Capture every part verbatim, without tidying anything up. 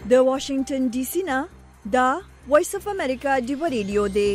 د واشنگټن ډي سي نه دا وایس اف امریکا دی ریډیو دی.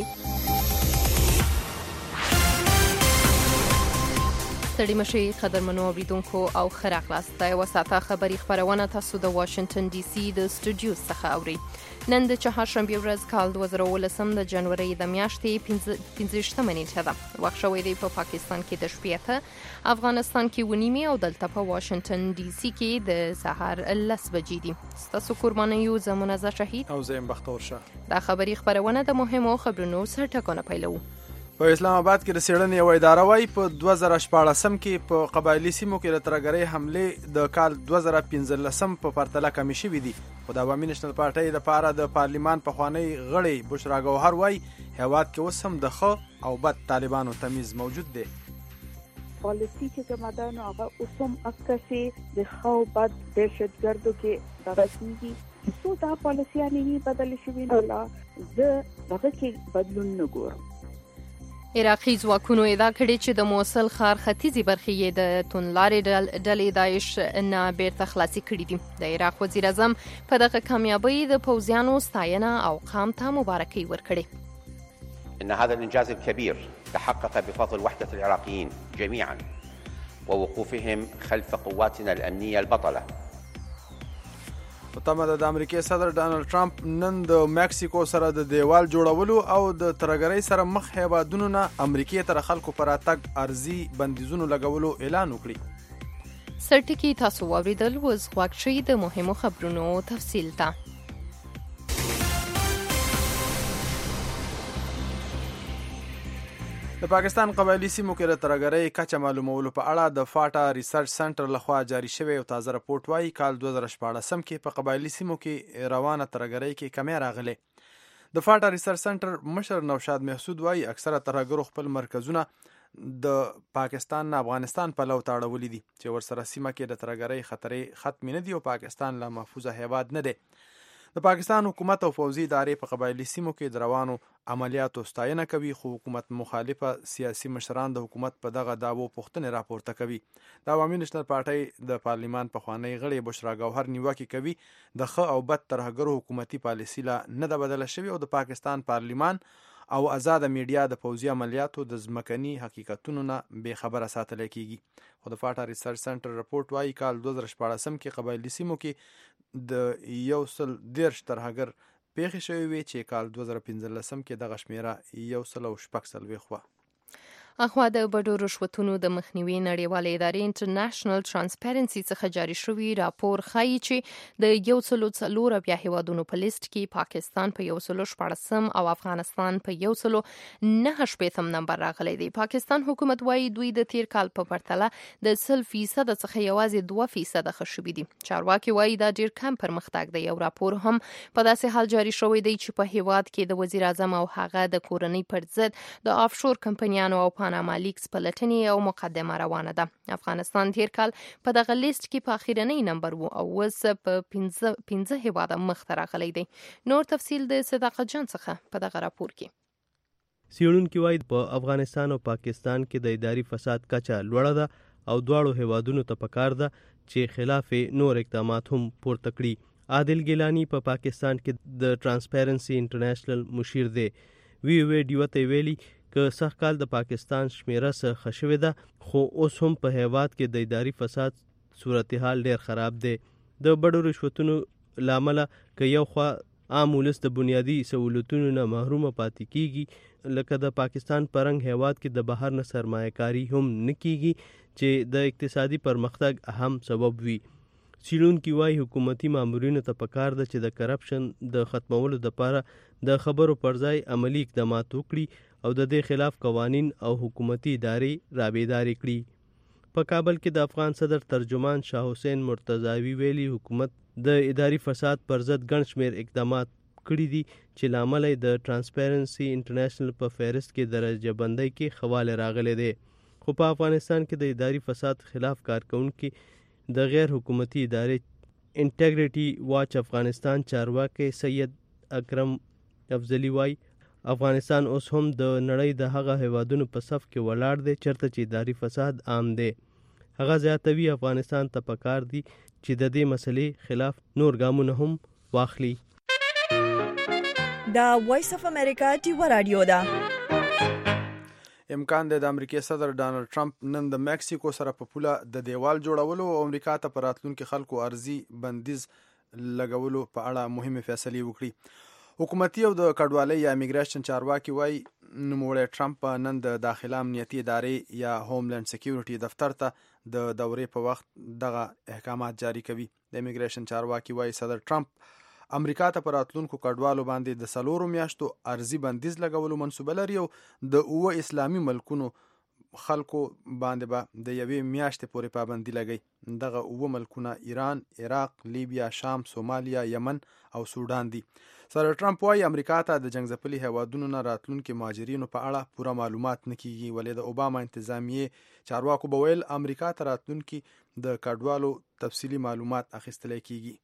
ستړي مشي قدرمنو اوریدونکو او ښه راغلاست. د یوه ساعته خبري خپرونه تاسو د واشنگټن ډي سي د سټوډیو څخه اورئ. نن د چهارشنبې ورځ کال دوه زره اوولسم د جنوري د میاشتې پنځه نیټه ده. وخت شوی دی په پاکستان کې د شپې اته، افغانستان کې اوه نیمې او دلته په واشنگټن ډي سي کې د سهار لس بجې دي. ستاسو قرباني یو زه منزه شهید او زه یم بختور شاه. دا خبري خپرونه د مهمو خبرونو سرټکونه پیلوو. په اسلام آباد کې د څېړنې یوه اداره وايي په دوه زره شپاړسم کې په قبایلي سیمو کې د ترهګرۍ حملې د کال دوه زره پنځلسم په پرتله کمې شوي دي. خو د عوامي نېشنل پارټۍ لپاره د پارلمان پخوانی غړی بشرا ګوهر وايي هېواد کې اوس هم د ښه او بد طالبانو تمیز موجود دی. پالیسي چې کومه ده نو هغه اوس هم عکسې د ښه او بد دهشتګردو کې دغه کېږي. څو دا پالیسیانې وي بدلې شوي نو لا زه هغه کې بدلون نه ګورم. عراقي ځواکونو ادعا کړې چې د موصل ښار ختیځې برخې یې د توندلارې ډلې داعش نه بیرته خلاصې کړي دي. د عراق وزیر اعظم په دغه کامیابۍ د پوځیانو ستاینه او قام ته مبارکي ورکړې. إن هذا الإنجاز الكبير تحقق بفضل وحدة العراقيين جميعا ووقوفهم خلف قواتنا الأمنية البطلة. په تمه ده د امریکای صدر ډانلډ ټرمپ نن د مکسیکو سره د دیوال جوړولو او د ترهګرۍ سره مخ هیوادونو نه امریکای تر خلکو پر راتګ ارزي بندیزونو لګولو اعلان وکړي. سرټکی تاسو واوریدل وز غوږ شئ د مهمو خبرونو تفصیل ته. د پاکستان قبایلی سیمو کې د ترهګرۍ کچه معلومولو په اړه د فاټا ریسرچ سنټر لخوا جاری شوی یو تازه راپورټ وايي کال دوه زره شپاړسم کې په قبایلی سیمو کې روانه ترهګرۍ کې کمی راغلی. د فاټا ریسرچ سنټر مشر نوشاد محسود وايي اکثره ترهګرو خپل مرکزونه د پاکستان نه افغانستان په لو تاړولي دي چې ورسره سیمه کې د ترهګرۍ خطرې ختمې نه دي او پاکستان لا محفوظه هیواد نه دی. د پاکستان حکومت او پوځي ادارې په قبایلی سیمو کې د روانو عملیاتو ستاینه کوي، خو حکومت مخالفه سیاسي مشران د حکومت په دغه دعوو پوښتنې راپورته کوي. د عوامي نېشنل پارټۍ د پارلمان پخوانی غړی بشرا ګوهر نیوکې کوي د ښه او بد ترهګرو حکومتي پالیسي لا نه ده بدله شوې او د پاکستان پارلمان او آزاده میډیا د پوځي عملیاتو د ځمکني حقیقتونو نه بې خبره ساتلی کیږي. خو د فاټا ریسرچ سنټر رپورټ وايي کال دوه زره شپاړسم کې قبایلي سیمو کې د یو سل دېرش ترهګر پیښې شوې وې چې کال دوه زره پنځلسم کې دغه شمېره یو سل او شپږ څلوېښت وه. اخوا د بډو رشوتونو د مخنیوي نړیوالې ادارې انټرنیشنل ترانسپیرنسي څخه جاری شوی راپور ښایي چې د یو سلو څلور اویا هیوادونو په لیست کې پاکستان په یو سلو شپاړسم او افغانستان په یو سلو نهه شپېتم نمبر راغلی دی. پاکستان حکومت وايي دوی د تیر کال په پرتله د سل فیصد څخه یوازې دوه فیصد ښه شوي دي. چارواکي وايي دا ډیر کم پرمختګ دی. یو راپور هم په داسې حال جاری شوی دی چې په هیواد کې د وزیر اعظم او هغه د کورنۍ پر ضد د آفشور کمپنیانو او پاناما لیکس پلټنې او مقدمه روانه ده. افغانستان تیر کال په دغه لیست کې په اخیرنۍ نمبر وو او اوس په پنځه پنځه هیواده مخته راغلی دی. نور تفصیل د صداقت جان څخه په دغه راپور کې. څېړونکي وایي په افغانستان او پاکستان کې د اداري فساد کچه لوړه ده او دواړو هیوادونو ته پکار ده چې خلاف نور اقدامات هم پورته کړي. عادل ګیلانی په پا پاکستان کې د ترانسپیرنسي انټرنیشنل مشیر دی. وی وی ډیو ته ویلي که سږ کال د پاکستان شمیره څه ښه شوې ده خو اوس هم په هیواد کې د اداري فساد صورتحال ډیر خراب دی. د بډو رشوتونو له امله که یو خوا عام ولس د بنیادي سهولتونو نه محرومه پاتې کیږي لکه د پاکستان په رنګ هیواد کې د بهر نه سرمایه کاري هم نه کیږي چې د اقتصادي پرمختګ اهم سبب وي. څېړونکي وایي حکومتي مامورینو ته پکار ده چې د کرپشن د ختمولو دپاره د خبرو پر ځای عملی اقدامات وکړي او د دې خلاف قوانین او حکومتي ادارې رابیدارې کړي. په کابل کې د افغان صدر ترجمان شاه حسین مرتضاوي ویلي حکومت د اداري فساد پر ضد ګڼ شمېر اقدامات کړي دي چې له امله د ترانسپیرنسي انټرنیشنل په فهرست کې درجه بندۍ کې خواله راغلی دی. خو په افغانستان کې د اداري فساد خلاف کارکوونکي د غیر حکومتي ادارې انټیګریټي واچ افغانستان چارواکي سید اکرم افضلی وایي افغانستان اوس هم د نړۍ د هغه هیوادونو په صف کې ولاړ دی چېرته چې اداري فساد عام دی. هغه زیاتوي افغانستان ته پکار دي چې د دې مسلې خلاف نور ګامونه هم واخلي. دا وایس اف امریکا ډیوه رادیو ده. امکان دی د امریکای صدر ډانلډ ټرمپ نن د مکسیکو سره په پوله د دیوال جوړولو او امریکا ته په راتلونکي خلکو ارزي بندیز لګولو په اړه مهمه فیصله وکړي. حکومتي او د کډوالۍ یا امیګریشن چارواکي وایي نوموړی ټرمپ نن د داخله امنیتي ادارې یا هوملند سکیورټي دفتر ته د دورې په وخت دغه احکامات جاری کوي. د امیګریشن چارواکي وایي صدر ټرمپ امریکا ته پر راتلونکو کډوالو باندې د سلورو میاشتو ارزي بندیز لګولو منصوبه لري او د اوه اسلامي ملکونو خلکو باندې به با د یوې میاشتې پورې پابندي لګي. دغه اوه ملکونه ایران، عراق، لیبیا، شام، سومالیا، یمن او سودان دي. صدر ټرمپ وايي امریکا ته د جنگ ځپلي هیوادونو نه راتلونکي مهاجرینو په اړه پوره معلومات نه کیږي، ولې د اوباما انتظامیې چارواکو به ویل امریکا ته راتلونکي د کډوالو تفصیلي معلومات اخیستل کیږي.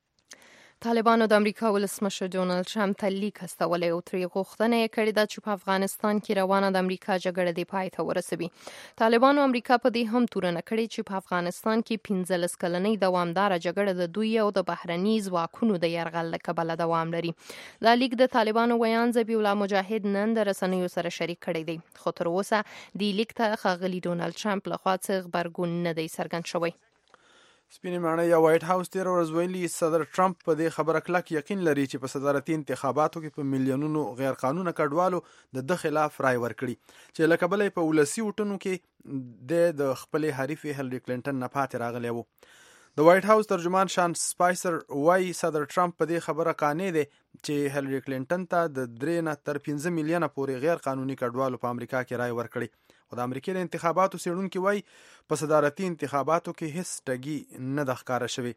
طالبانو د امریکا ولسمشر ډونالډ ټرمپ ته لیک استولی او ترې غوښتنه یې کړې ده چې په افغانستان کې روانه د امریکا جګړه دې پای ته ورسوي. طالبانو امریکا په دې هم تورنه کړې چې په افغانستان کې پنځلس کلنۍ دوامداره جګړه د دوی او د بهرني ځواکونو د یرغل له کبله دوام لري. دا لیک د طالبانو ویان ذبیح الله مجاهد نن د رسنیو سره شریک کړی دی، خو تر اوسه دې لیک ته ښاغلي ډونالډ ټرمپ لخوا څه غبرګون نه دی څرګند شوی. سپینې ماڼۍ یا وایټ هاوس تېره ورځ ویلي صدر ټرمپ په دې خبره کلک یقین لري چې په صدارتي انتخاباتو کې په میلیونونو غیر قانونه کډوالو د ده خلاف رای ورکړي چې له کبله په ولسي وټونو کې د خپلې حریفې هیلري کلینټن نه پاتې راغلی و. د وایټ هاوس ترجمان شان سپایسر وایي صدر ټرمپ په دې خبره قانع دی چې هیلري کلینټن ته د درې نه تر پنځه میلیونه پورې غیر قانوني کډوالو په امریکا کې رای ورکړي. او د امریکای د انتخاباتو څیړونکي وایي په صدارتي انتخاباتو کې هیڅ ټګي نه د ښکاره شوی.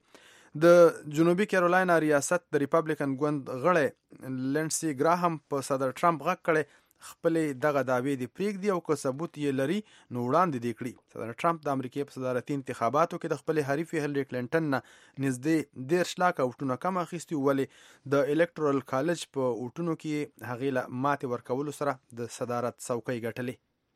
د جنوبي کیرولینا ریاست د ریپبلیکن ګوند غړی لینډسي ګراهم په صدر ټرمپ غږ کړی خپلې دغه دعوې دې پرېږدي او که ثبوت یې لري نو وړاندې دې کړي. صدر ټرمپ د امریکای په صدارتي انتخاباتو کې د خپلې حریفې هیلري کلینټن نه نږدې دېرش لاکه اوټونه کم اخیستي، ولې د الکټرال کالج په اوټونو کې هغې له ماتې ورکولو سره د صدارت څوکۍ ګټلې.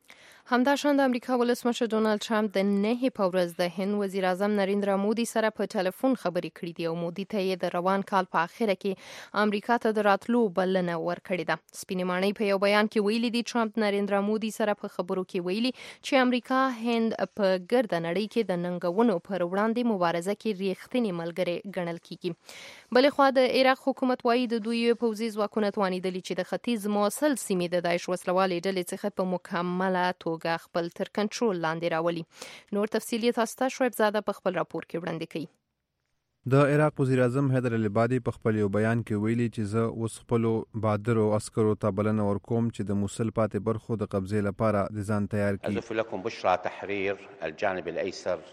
همداشان د امریکا ولسمشر ډونالډ ټرمپ د نهې په ورځ د هند وزیر اعظم نریندرا مودي سره په ټلیفون خبرې کړې دي او مودي ته یې د روان کال په اخره کې امریکا ته د راتلو بلنه ورکړې ده. سپینې ماڼۍ په یو بیان کې ویلي دي ټرمپ نریندرا مودي سره په خبرو کې ویلي چې امریکا هند په ګرده نړۍ کې د ننګونو پر وړاندې مبارزه کې ریښتینی ملګری ګڼل کیږي. بلې خوا د عراق حکومت وایي د دوی پوځي ځواکونه توانیدلي چې د ختیځ موصل سیمې د داعش وسلوالې ډلې څخه په مکمله توګه خپل تر کنټرول لاندې راولي. نور تفصیل یې تاسو ته شعیب زاده په خپل راپور کې وړاندې کوي. د عراق وزیر اعظم حیدر العبادي په خپل یو بیان کې ویلي چې زه اوس خپلو بهادرو عسکرو ته بلنه ورکوم چې د موصل پاتې برخو د قبضې لپاره د ځان تیار کړي. أزف لكم بشرى تحرير الجانب الأيسر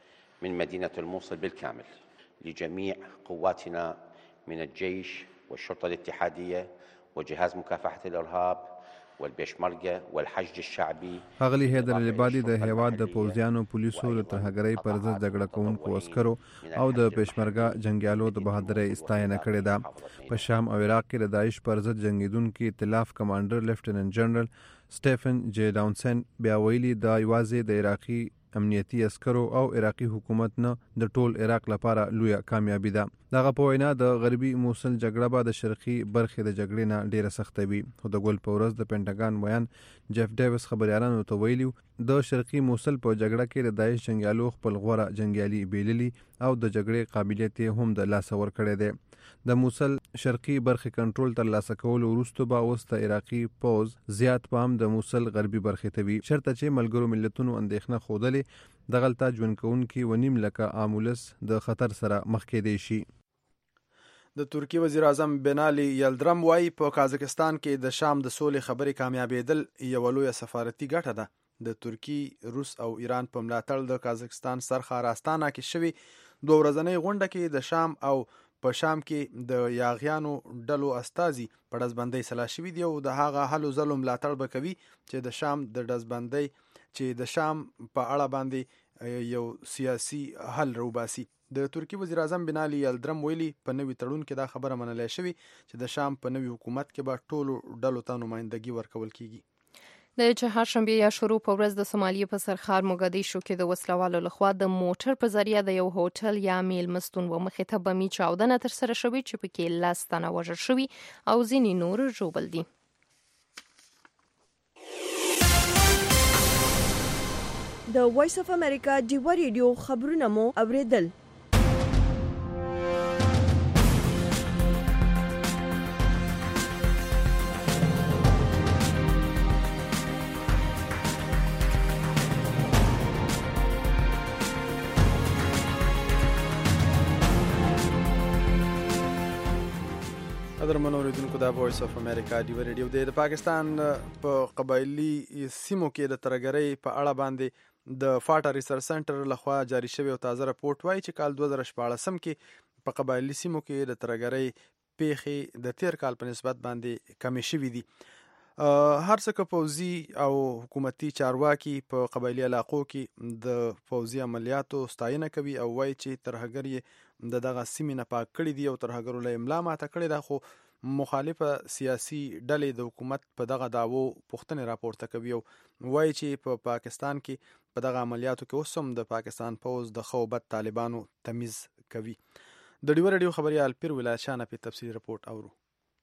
من مدينة الموصل بالكامل لجميع قواتنا من الجيش والشرطة الاتحادية وجهاز مكافحة الإرهاب والبشمركه والحشد الشعبي. ښاغلي حیدر العبادي د هیواد د پوځیانو، پولیسو، د ترهګرۍ پر ضد جګړه کوونکو عسکرو او د پېشمرګه جنګیالو د بهادرۍ ستاینه کړې ده. په شام او عراق کې د داعش پر ضد جنګیدونکي ائتلاف کمانډر لیفټیننټ جنرال سټیفن جی ډاونسن بیا ویلي دا یوازې د عراقي امنیتي عسکرو او عراقي حکومت نه د ټول عراق لپاره لویه کامیابی ده. دغه په وینا د غربي موصل جګړه به د شرقي برخې د جګړې نه ډیره سختوي. خو د ګل په ورځ د پینټاګان ویان جیف ډیوس خبريالانو ته ویلي د شرقي موصل په جګړه کې د داعش جنګیالو خپل غوره جنګیالي بیللي او د جګړې قابلیت هم د لاسه ورکړی دی. د موصل شرقي برخې کنټرول تر لاسه کولو وروسته به اوس د عراقي پوز زیات پام د موصل غربي برخې ته وي، چېرته چې ملګرو ملتونو اندېښنه ښودلې دغلته ژوند کوونکي ونیم لکه عامولس د خطر سره مخ کېدی شي. د ترکیې وزیر اعظم بنالي یلدرم وایي په کازاکستان کې د شام د سولې خبرې کامیابېدل یوه لویه سفارتي ګټه ده. د ترکیې، روس او ایران په ملاتړ د کازاکستان سرښار استانا کې شوي دوه ورځنۍ غونډه کې د شام او په شام کې د یاغیانو ډلو استازي په ډزبندۍ سلا شوي دي او د هغه هلو ځلو ملاتړ به کوي چې د شام د ډزبندۍ چې د شام په اړه باندې یو سیاسي حل روباسي. د ترکیې وزیر اعظم بنالي یلدرم ویلي په نوي تړون کې دا خبره منلای شوې چې د شام په نوي حکومت کې به ټولو ډلو ته نمایندګي ورکول کیږي. د چهارشنبه یا شروع په ورځ د سومالیې په سرخار موګادیشو کې د وسلوالو لخوا د موټر په ذریعه د یو هوټل یا میل مستون و مخې ته بمي چاودنه ترسره شوې چې پکې لس تنه وژل شوي او ځینې نور ژوبل دي. د وایس اف امریکا ډیوا ریډیو خبرونه مو اوریدل. قدرمنو اوریدونکو د وایس اف امریکا ډیوا ریډیو د پاکستان په قبایلی سیمو کې د ترهګرۍ په اړه باندې د فاټا ریسرچ سنټر لخوا جاری شوی او تازه راپورټ وایي چې کال دوه زره شپاړسم کې په قبایلی سیمو کې د ترهګرۍ پیښې د تیر کال په نسبت باندې کمې شوې دي. هر څه که پوځي او حکومتي چارواکي په قبایلی علاقو کې د پوځي عملیاتو ستاینه کوي او وایي چې ترهګر یې د دغه سیمې نه پاک کړي دي او ترهګرو له املا ماته کړې ده، خو مخالفه سیاسي ډلې د حکومت په دغه دعوو پوښتنې راپورته کوي او وایي چې په پا پاکستان کې په دغه عملیاتو کې اوس هم د پاکستان پوځ د ښه او بد طالبانو تمیز کوي. د ډیوا ریډیو خبريال پیر ولایت شاه نه په تفصیلي رپورټ اورو.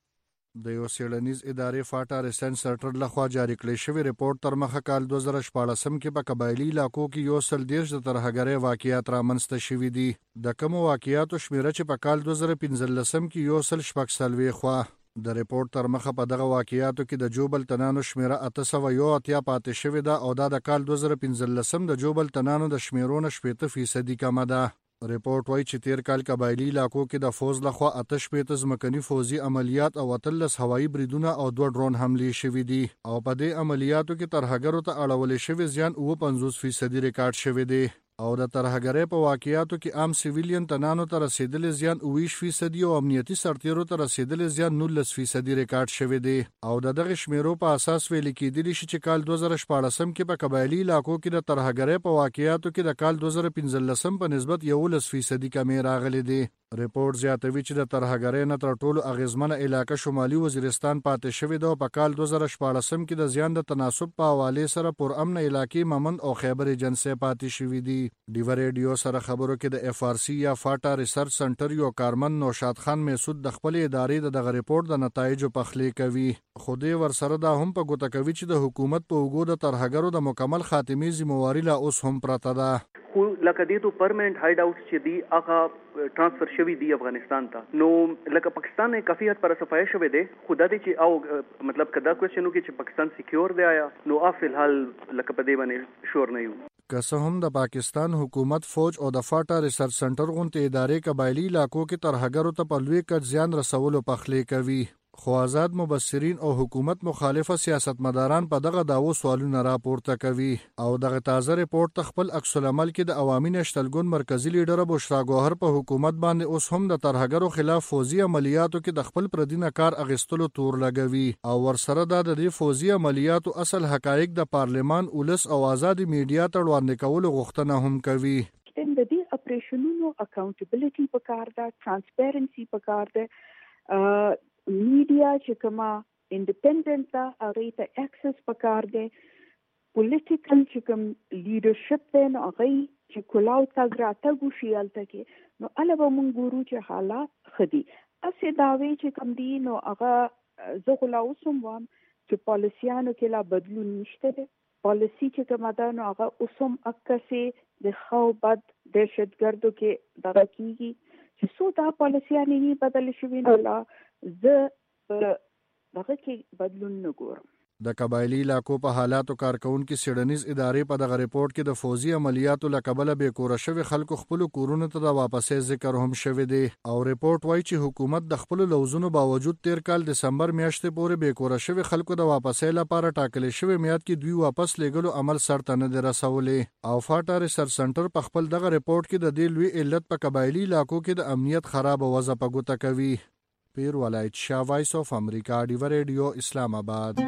د یو څېړنیز ادارې فاټا ریسرچ سنټر لخوا جاری کړی شوی رپورټ تر مخه کال دوه زره شپاړسم کې په قبایلی علاقو کې یو سل دېرش د ترهګرۍ واقعیات رامنځته شوي دي. د کومو واقعیاتو شمیره چې په کال دوه زره پنځلسم کې یو سل شپږ څلوېښت خوا د رپورټ تر مخه په دغه واقعیاتو کې د جوبل تنانو شمیره اته سوه یو اتیا پاتې شوې ده او دا د کال دوه زره پنځلسم د جوبل تنانو د شمیرو نه شپېته فیصدي کمه ده. رپورټ وایي چې تیر کال قبایلی علاقو کې د فوز لخوا اته شپېته ځمکني فوزي عملیات او اتلس هوایي بریدونه او دوه ډرون حملې شوي دي او په دې عملیاتو کې ترهګرو ته اړولې شوي زیان اووه پنځوس فیصدي ریکارډ شوی دی او د ترهګرۍ په واقعیاتو کې عام سیویلین تنانو ته رسیدلې زیان اوویشت فیصدي او امنیتي سرتیرو ته رسیدلې زیان نولس فیصدي ریکارډ شوی دی او د دغه شمیرو په اساس ویل کېدلی شي چې کال دوه زره شپاړسم کې په قبایلی علاقو کې د ترهګرۍ په واقعیاتو کې د کال دوه زره پنځلسم په نسبت یولس فیصدي کمې راغلي دي. رپورټ زیاتوي چې د ترهګرۍ نه تر ټولو اغیزمنه علاقه شمالي وزیرستان پاتې شوې ده او په کال دوه زره شپاړسم کې د زیان د تناسب په حوالې سره پرامن علاقې ممن او خیبر ایجنسۍ پاتې شوي دي. ډیوا ریډیو سره خبرو کې د اف آر سی یا فاټا ریسرچ سنټر یو کارمن نوشاد خان میسود د خپل ادارې د دغه رپورټ د نتایجو پخلی کوي. خو دې ورسره دا هم په ګوته کوي چې د حکومت په اوږو د ترهګرو د مکمل خاتمې ذمہواري لا اوس هم پرته ده. خو لکه دې ته پرمننت هایډ اوټ چې دی هغه ټرانسفر شوی دی افغانستان ته، نو لکه پاکستان نه کافي حد پر صفای شوی دی. خدا دې چې او مطلب کدا کوېشنو کې چې پاکستان سکیور دی آیا نو ا فی الحال لکه په دې باندې شور نه یو. که څه هم د پاکستان حکومت فوج او د فاټا ریسرچ سنټر غونډې ادارې قبایلی علاقو کې ترهګرو ته په لوی کچ زیان رسولو پخلی کوي، خو آزاد مبصرین او حکومت مخالفه سیاستمداران په دغه داوو سوالونه راپورته کوي او دغه تازه رپورټ ته خپل عکس العمل کې د عوامي نشتلګون مرکزی لیډر بشرا ګوهر په حکومت باندې اوس هم د ترهګرو خلاف فوزي عملیاتو کې د خپل پردینه کار اغستلو تور لګوي او ورسره د دې فوزي عملیاتو اصل حقایق د پارلمان اولس او آزادي میډیا ته وړاندې کولو غوښتنه هم کوي. د دې اپریشنونو اکاونټیبلیټي پکار ده، ترانسپیرنسي پکار ده، میډیا چې کومه انډیپندنت ده هغه ته اکسس پکار دی، پولیټیکل چې کوم لیډرشپ دی نو هغه چې کلاو تګ راتګ وشي هلته کې نو هله به موږ ګورو چې حالات ښه دي. هسې دعوې چې کوم دي نو هغه زه خو لا اوس هم وایم چې پالیسیانو کې لا بدلون نشته دی. پالیسي چې کومه ده نو هغه اوس هم عکسې د ښه او بد دهشتګردو کې دغه کېږي چې څو دا پالیسیانې وي بدلې شوي نو لا زه په دغه کې بدلون نه ګورم. د قبایلی علاقو په حالاتو کارکونکي څېړنیز ادارې په دغه رپورټ کې د فوزي عملیاتو له کبله بې کوره شوي خلکو خپلو کورونو ته د واپسۍ ذکر هم شوی دی او رپورټ وایي چې حکومت د خپلو لوزونو باوجود تیر کال دسمبر میاشتې پورې بې کوره شوي خلکو د واپسۍ لپاره ټاکلې شوی میعاد کې دوی واپس لیږلو عمل سرته نه دی رسولی او فاټا ریسرچ سنټر په خپل دغه رپورټ کې د دې لوی علت په قبایلی علاقو کې د امنیت خراب وضع په ګوته کوي. پیر ولایت شاه، وایس اف امریکا، ډیوا ریډیو، اسلام آباد.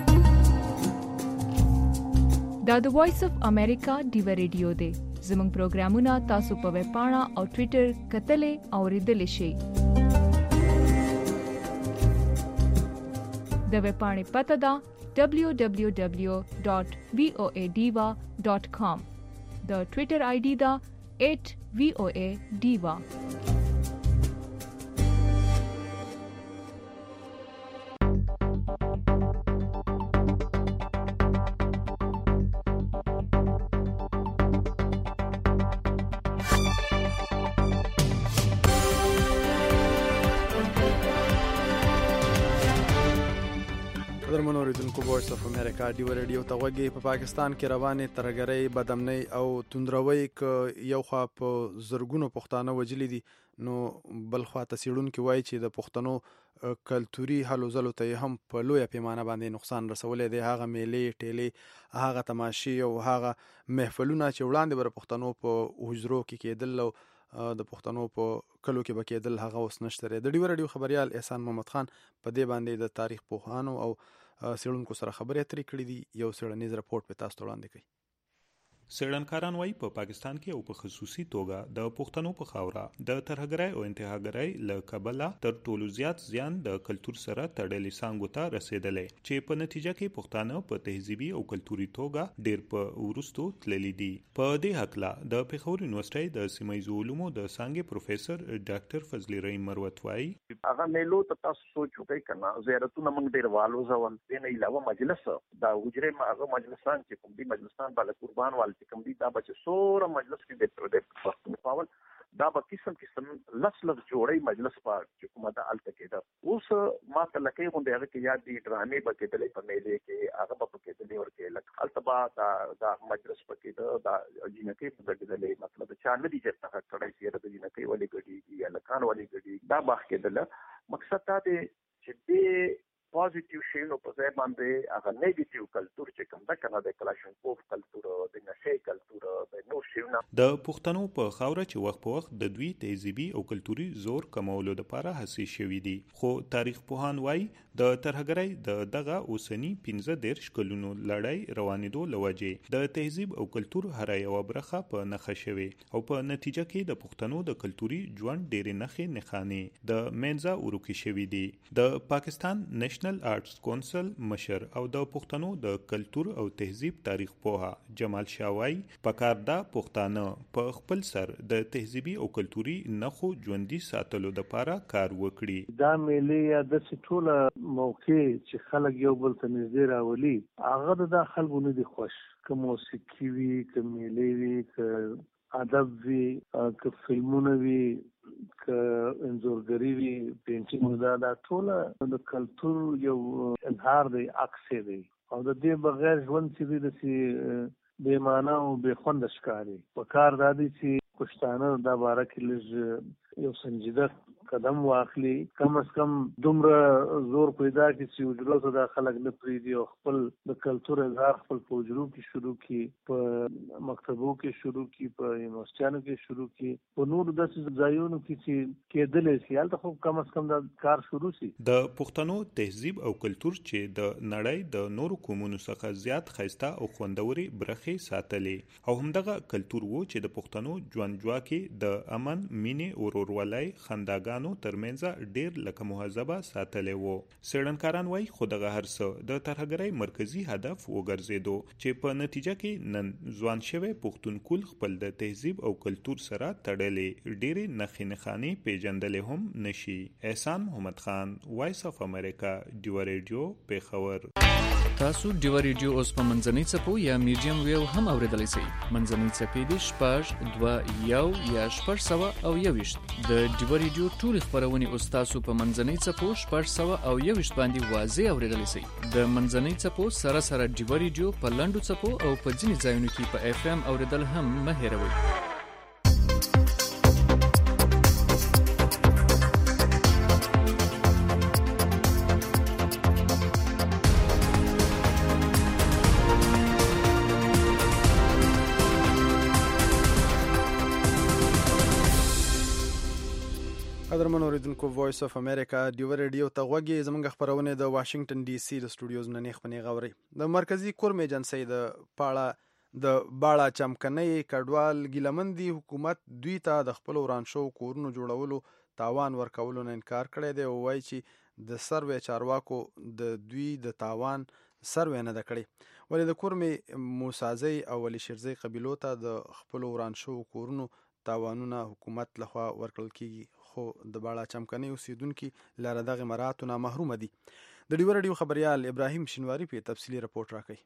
دا د وایس اف امریکا ډیوا ریډیو دی. زموږ پروګرامونه تاسو په ویب پاڼه او ټوئیټر کتلې او ریډلې شئ. د ویب پاڼې پته ده دبلیو دبلیو دبلیو ډاټ وی او ای ډیوا ډاټ کام. د ټوئیټر آی ډي دا ایٹ وی او ای ډیوا. قدرمنو اوریدونکو، وایس اف امریکا ډیو ریډیو ته غوږی. په پاکستان کې روانې ترهګرۍ، بدامنۍ او توندروي ک یو خوا په زرګونو پښتانه وجلي دي، نو بل خوا ته څېړونکي وایي چې د پښتنو کلتوري هلو ځلو ته هم په لویه پیمانه باندې نقصان رسولی دی. هغه میلې ټیلې، هغه تماشې او هغه محفلونه چې وړاندې به پښتنو په حجرو کې کېدل او د پښتنو په کلو کې به کېدل، هغه اوس نشته دی. د ډیو ریډیو خبریال احسان محمد خان په دې باندې د تاریخ پوهانو او څېړونکو سره خبرې اترې کړې دي. یو څېړنیز رپورټ په تاسو ته وړاندې کوي. څېړنکاران وایي په پاکستان کې او په خصوصي توګه د پښتنو په خاوره د ترهګرۍ او انتهاګرۍ له کبله تر ټولو زیات زیان د کلتور سره تړلې څانګو ته رسېدلی، چې په نتیجه کې پښتانه په تهذیبي او کلتوري توګه ډېر په وروستو تللي دي. په دې هکله د پېښور یونیورسټۍ د سیمه ییزو علومو د څانګې پروفیسر ډاکټر فضلي رحیم مروت وایي هغه میلو ته تاسو سوچ وکړئ کنه، زیارتونه موږ ډېر والو ځول، دې نه علاوه مجلس دا حجرې ما هغه مجلسان چې کوم دي مجلسان بالا قربان وال چې کوم دي دا بچ سوره مجلس کې د پښتون پاول دا به قسم قسم لس لس جوړي مجلس په حکومت الته کېده. اوس ما ته لکه غونډه هغه کې یاد دي ډرامې به کېدلې په میلې کې، هغه به کېدلې ورکه لکه التبا دا دا مجلس په کې دا جنکې په کېدلې، مطلب چا نه دي چې تاسو کړای شي د جنکې ولې ګډي یا لکان ولې ګډي دا باخ کېدل. مقصد دا دی چې دې پوزټیو شي نو په ځای باندې هغه نیگیټیو کلچر چې کوم دا کنه د کلاشینکوف کلچر، د نشې کلچر، د نور شیونه د پښتنو په خاوره چې وخت په وخت د دوی تهذیبي او کلتوري زور کمولو لپاره هڅې شوې دي، خو تاریخ پوهان وایي د ترهګرۍ د دغه اوسنی پنځه دېرش کلونو لړۍ روانېدو له وجې د تهذیب او کلتور هر یوه برخه په نښه شوې او په نتیجه کې د پښتنو د کلتوري ژوند ډېرې نښې نښانې د منځه ورکې شوې دي. د پاکستان نېشنل آرټس کونسل مشر او د پښتنو د کلتور او تهذیب تاریخ پوها جمال شاوای پکار دا پښتانه په خپل سر د تهذیبي او کلتوري نخو ژوندۍ ساتلو لپاره کار وکړي. دا ملي یا د ټوله موقع چې خلک یو بل ته نږدې راولي، هغه د خلکو نه دي خوښ، که موسیقي وي، که میلې وي، که ادب وي، که فلمونه وي، که انځورګري وي، پینټینګ، دا دا ټوله د کلتور یو اظهار دی، عکس دی، او د دې بغیر ژوند چې دی داسې بې معنا او بې خونده ښکاري. په کار دا دی چې پښتانه دا باره کې لږ یو سنجیده قدم واخلي، کم از کم دومره زور پیدا کړي چې حجرو ته دا خلک نه پرېږدي او خپل د کلتور اظهار خپل په حجرو کې شروع کړي، په مکتبو کې شروع کړي، په یونیورسټیانو کې شروع کړي، په نورو داسې ځایونو کې چې کېدلی شي هلته خو کم از کم دا کار شروع شي. د پښتنو تهذیب او کلتور چې د نړۍ د نورو قومونو څخه زیات ښایسته او خوندورې برخې ساتلې، او همدغه کلتور و چې د پښتنو ژوند جوړ د امن، مینې، ورورولۍ، خنداګانو ترمنځ ډیر لکه مهذبه ساتلې وو. څېړنکاران وایي خو دغه هر څه د ترهګرۍ مرکزي هدف وګرځېدو چې په نتیجه کې نن ځوان شوی پښتونکول خپل د تهذیب او کلتور سره تړلې ډېرې نښې نښانې پیژندلې هم نشي. احسان محمد خان، وایس اف امریکا، ډیو ریډیو، پېښور. تاسو ډیو ریډیو اوس په منځنۍ څپو یا میډیم ویو هم اورېدلی شئ. منځنۍ څپې دي شپږ دوه یو یا شپږ سوه او یوویشت. د ډیو ریډیو ټولې خپرونې اوس تاسو په منځنۍ څپو شپږ سوه او یوویشت باندې واضح اورېدلی شئ. د منځنۍ څپو سره سره ډیو ریډیو په لنډو څپو او په ځینې ځایونو کې په اف ام اورېدل هم مه هېروئ. قدرمن اوریدونکو، وایس اف امریکا ډیو ریډیو ته غوږی. زموږ خبرونه د واشنگټن ډي سي د سټوډیوز نه نه خپنی غوري. د مرکزی کورم ایجنسی د پاړه د باړه چمکنۍ کډوال ګیلمندي حکومت دوی ته د خپل ورانشو کورونو جوړولو تاوان ورکولو نه انکار کړی دی او وایي چې د سروې چارواکو د دوی د تاوان سروې نه ده کړې. ولې د کورمې موسازۍ او ولی شیرزۍ قبیلو ته د خپلو وران شوو کورونو تاوانونه حکومت لخوا ورکړل کیږي، خو د باړه چمکنۍ اوسیدونکي له دغه مراعاتو نه محرومه دي. د ډیوه راډیو خبریال ابراهیم شینواری په تفصیلي رپورټ راکوي.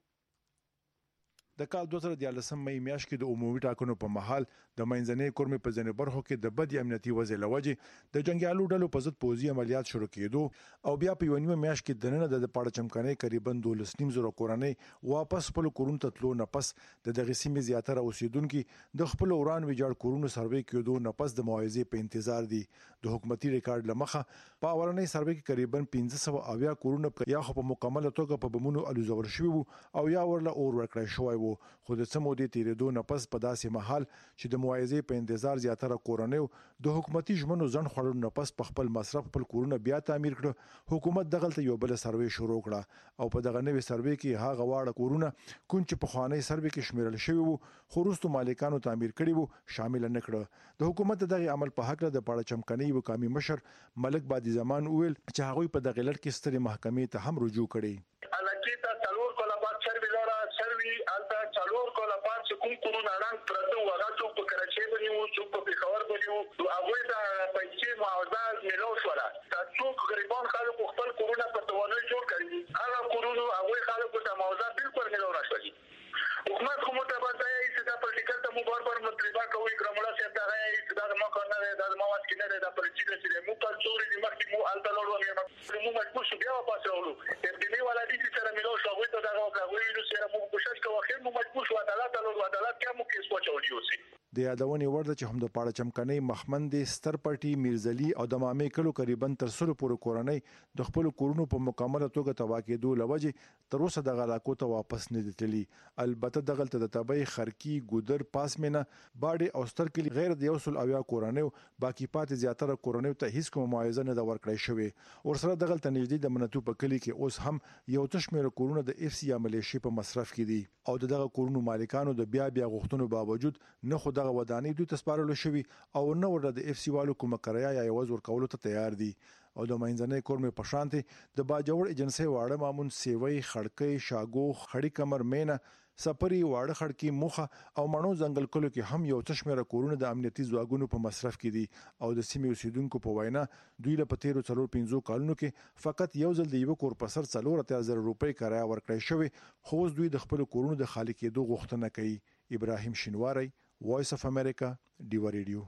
د کال دوه زره دیارلسم مې میاشت کې د عمومي ټاکنو په مهال د منځنۍ کورمې په ځینو برخو کې د بدې امنیتي وضع له وجې د جنګیالو ډلو په ضد پوځي عملیات شروع کېدو او بیا په یوه نیمه میاشت کې دننه د پاړه چمکنۍ قریبا دولس نیم زره کورنۍ واپس خپلو کورونو ته تلو نه پس د دغې سیمې زیاتره اوسیدونکي د خپلو وران ویجاړ کورونو سروې کېدو نه پس د معاوضې په انتظار دي. د حکومتي ریکارډ له مخه په اولنۍ سروې کې قریبا پنځه سوه اویا کورونه یا خو په مکمله توګه په بمونو الوزول شوي وو او یا ورله اور ورکړی شوی وو، خو د څه مودې تېرېدو نه پس په داسې مهال چې د معاوضې په انتظار زیاتره کورنیو د حکومتي ژمنو ځنډ خوړلو نه پس په خپل مصرف خپل کورونه بیا تعمیر کړه، حکومت دغلته یو بله سروې شروع کړه او په دغه نوې سروې کې هغه واړه کورونه کوم چې پخوانۍ سروې کې شمیرل شوي وو خو وروستو مالکانو تعمیر کړي وو شامل نه کړه. د حکومت دغه عمل په هکله د پاړه چمکنۍ وکامي مشر ملک بادي زمان وویل چې هغوی په دغه لړ کې سترې محکمې ته هم رجوع کړي. الکه تا څلور کاله بعد سروي لاره سروي الته څلور کاله بعد چې کوم کورونه اړان پرته و هغه څوک په کراچۍ باندې وو، څوک په پېښور باندې وو، هغوی ته پیسې معاوضه میلاو شوله. دا څوک غریبان خلکو خپل کورونه په توانایي جوړ کړي، هغه کورونو هغوی خلکو ته معاوضه بالکل میلاو نه شولې. حکومت خو متبادل دی چې دا پولیټیکل ته مو بار بار مطالبه کوي ګرامولا صاحب دا غي چې دا ما کار نه دی، دا ما واس کې نه دی، دا پولیټیکل چې مو په څوري د مخکې مو الته لورو مې مو مجبور شو بیا واپس راولو. دې ولا دي چې سره ملو شو غوي ته دا غوي نو سره مو کوشش کوو خیر مو مجبور شو عدالت لورو عدالت کې مو کیس پچولی اوسي. د یادونې وړ ده چې هم د پاړه چمکنۍ مخمندې ستر پټي میرزلي او د مامې کلو قریبا تر سلو پورې کورنۍ د خپلو کورونو په مکمله توګه تباه کېدو له وجې تر اوسه دغه علاقو ته واپس نه دي تللي. البته دغلته د تبۍ خرکي ګودر پاسمینه باډې او ستر کلي غیر د یو سل اویا کورنیو باقي پاتې زیاتره کورنیو ته هیڅ کومه معاوضه نه ده ورکړی شوې. ورسره دغلته نږدې د منتو په کلي کې اوس هم یو څه شمېره کورونه د اف سی یا ملیشې په مصرف کې دي او د دغه کورونو مالکانو د بیا بیا غوښتنو باوجود نه خو دغه ودانۍ دوی ته سپارلو شوي او نه ورته د اف سی والو کومه کرایه یا عوض ورکولو ته تیار دي. او د منځنۍ کورمې په شانتې د باجوړ ایجنسۍ واړه مامون سیوی خړکۍ شاګو خړی کمر مینه سپری واړه خړکی موخه او مڼو ځنګل کلو کې هم یو څه شمېره کورونه د امنیتي ځواکونو په مصرف کې دي او د سیمې اوسیدونکو په وینا دوی له تیرو څلور پنځو کالونو کې فقط یو ځل د یو کور په سر څلور اتیا زره روپۍ کرایه ورکړی شوی، خو اوس دوی د خپل کورونو د خالي کېدو غوښتنه کوي. ابراهیم شینواری، وایس اف امریکا، ډیوا ریډیو.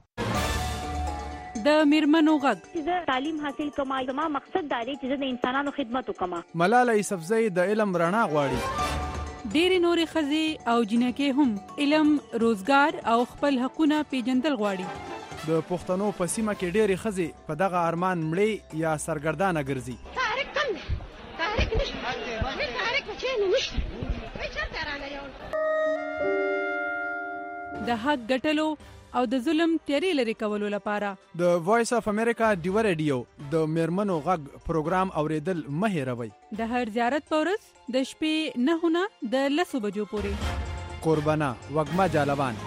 د میرمنو غږ چې تعلیم حاصل کوم زما مقصد دا دی چې د انسانانو خدمت وکم. ملاله یوسفزۍ د علم رڼا غواړي. ډېرې نورې ښځې او جنکې هم علم، روزګار او خپل حقونه پیژندل غواړي. د پښتنو په سیمه کې ډېرې ښځې په دغه ارمان مړې یا سرګردانه ګرځي. تحریک کم دی، تحریک نشته، هیڅ تحریک په چین نشته، هیڅ چرته رانه یو. د حق ګټلو او د ظلم تیری لري کولو لپاره د وایس اف امریکا ډیوه ریډیو د میرمنو غږ پروګرام اوریدل مه هېروئ. د هر زیارت په ورځ د شپې نهه نه د لسو بجو پورې. قربانه وږمه جالبان.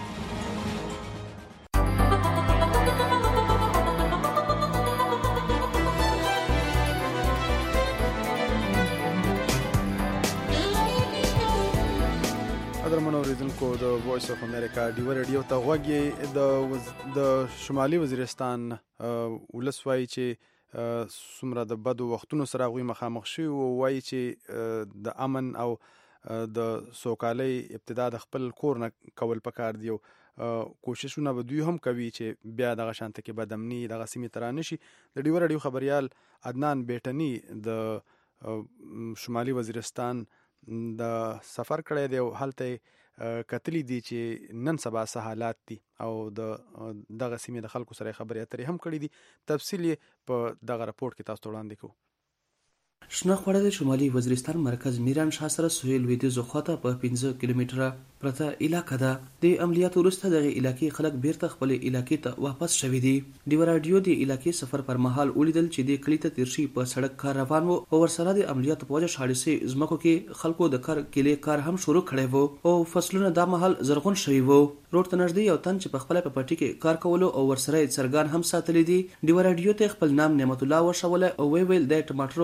قدرمنو اوریدونکو د وایس اف امریکا ډیوه ریډیو ته غوږ د د شمالي وزیرستان ولس وایي چې څومره د بدو وختونو سره هغوی مخامخ شوي وو، وایي چې د امن او د سوکالۍ ابتدا د خپل کور نه کول پکار دی. کوششونه به دوی هم کوي چې بیا دغه شانته کې بد امني دغه سیمې ته رانشي. د ډیوه ریډیو خبریال عدنان بیټني د شمالي وزیرستان د سفر کړی دی او هلته کتلی دي چې نن سبا څه حالات دي او د دغه سیمې د خلکو سره خبرې اترې هم کړې دي. تفصیل یې په دغه راپورټ کې تاسو ته وړاندې کوو. شنه خوړه د شمالي وزیرستان مرکز میران شاه سره سهیل لویدیځو خواته په پنځه کیلومتره پرته علاقه ده. د عملیاتو وروسته دغه علاقې خلک بیرته خپل علاقې ته واپس شوي دي. ډیوه راډیو د علاقې سفر پر مهال ولیدل چې د کلي ته تیر شي په سړک کار روان وو او ورسره د عملیاتو په وجه شاړې سوي ځمکو کې خلکو د کار کلي کار هم شروع کړی وو او فصلونه دا مهال زرغون شوي وو. روډ ته نږدې یو تن چې په خپله په پټي کې کار کولو او ورسره یې څرګان هم ساتلی دي ډیوه راډیو ته خپل نام نعمت الله وښولی او ویې ویل د ټماټرو او غنمو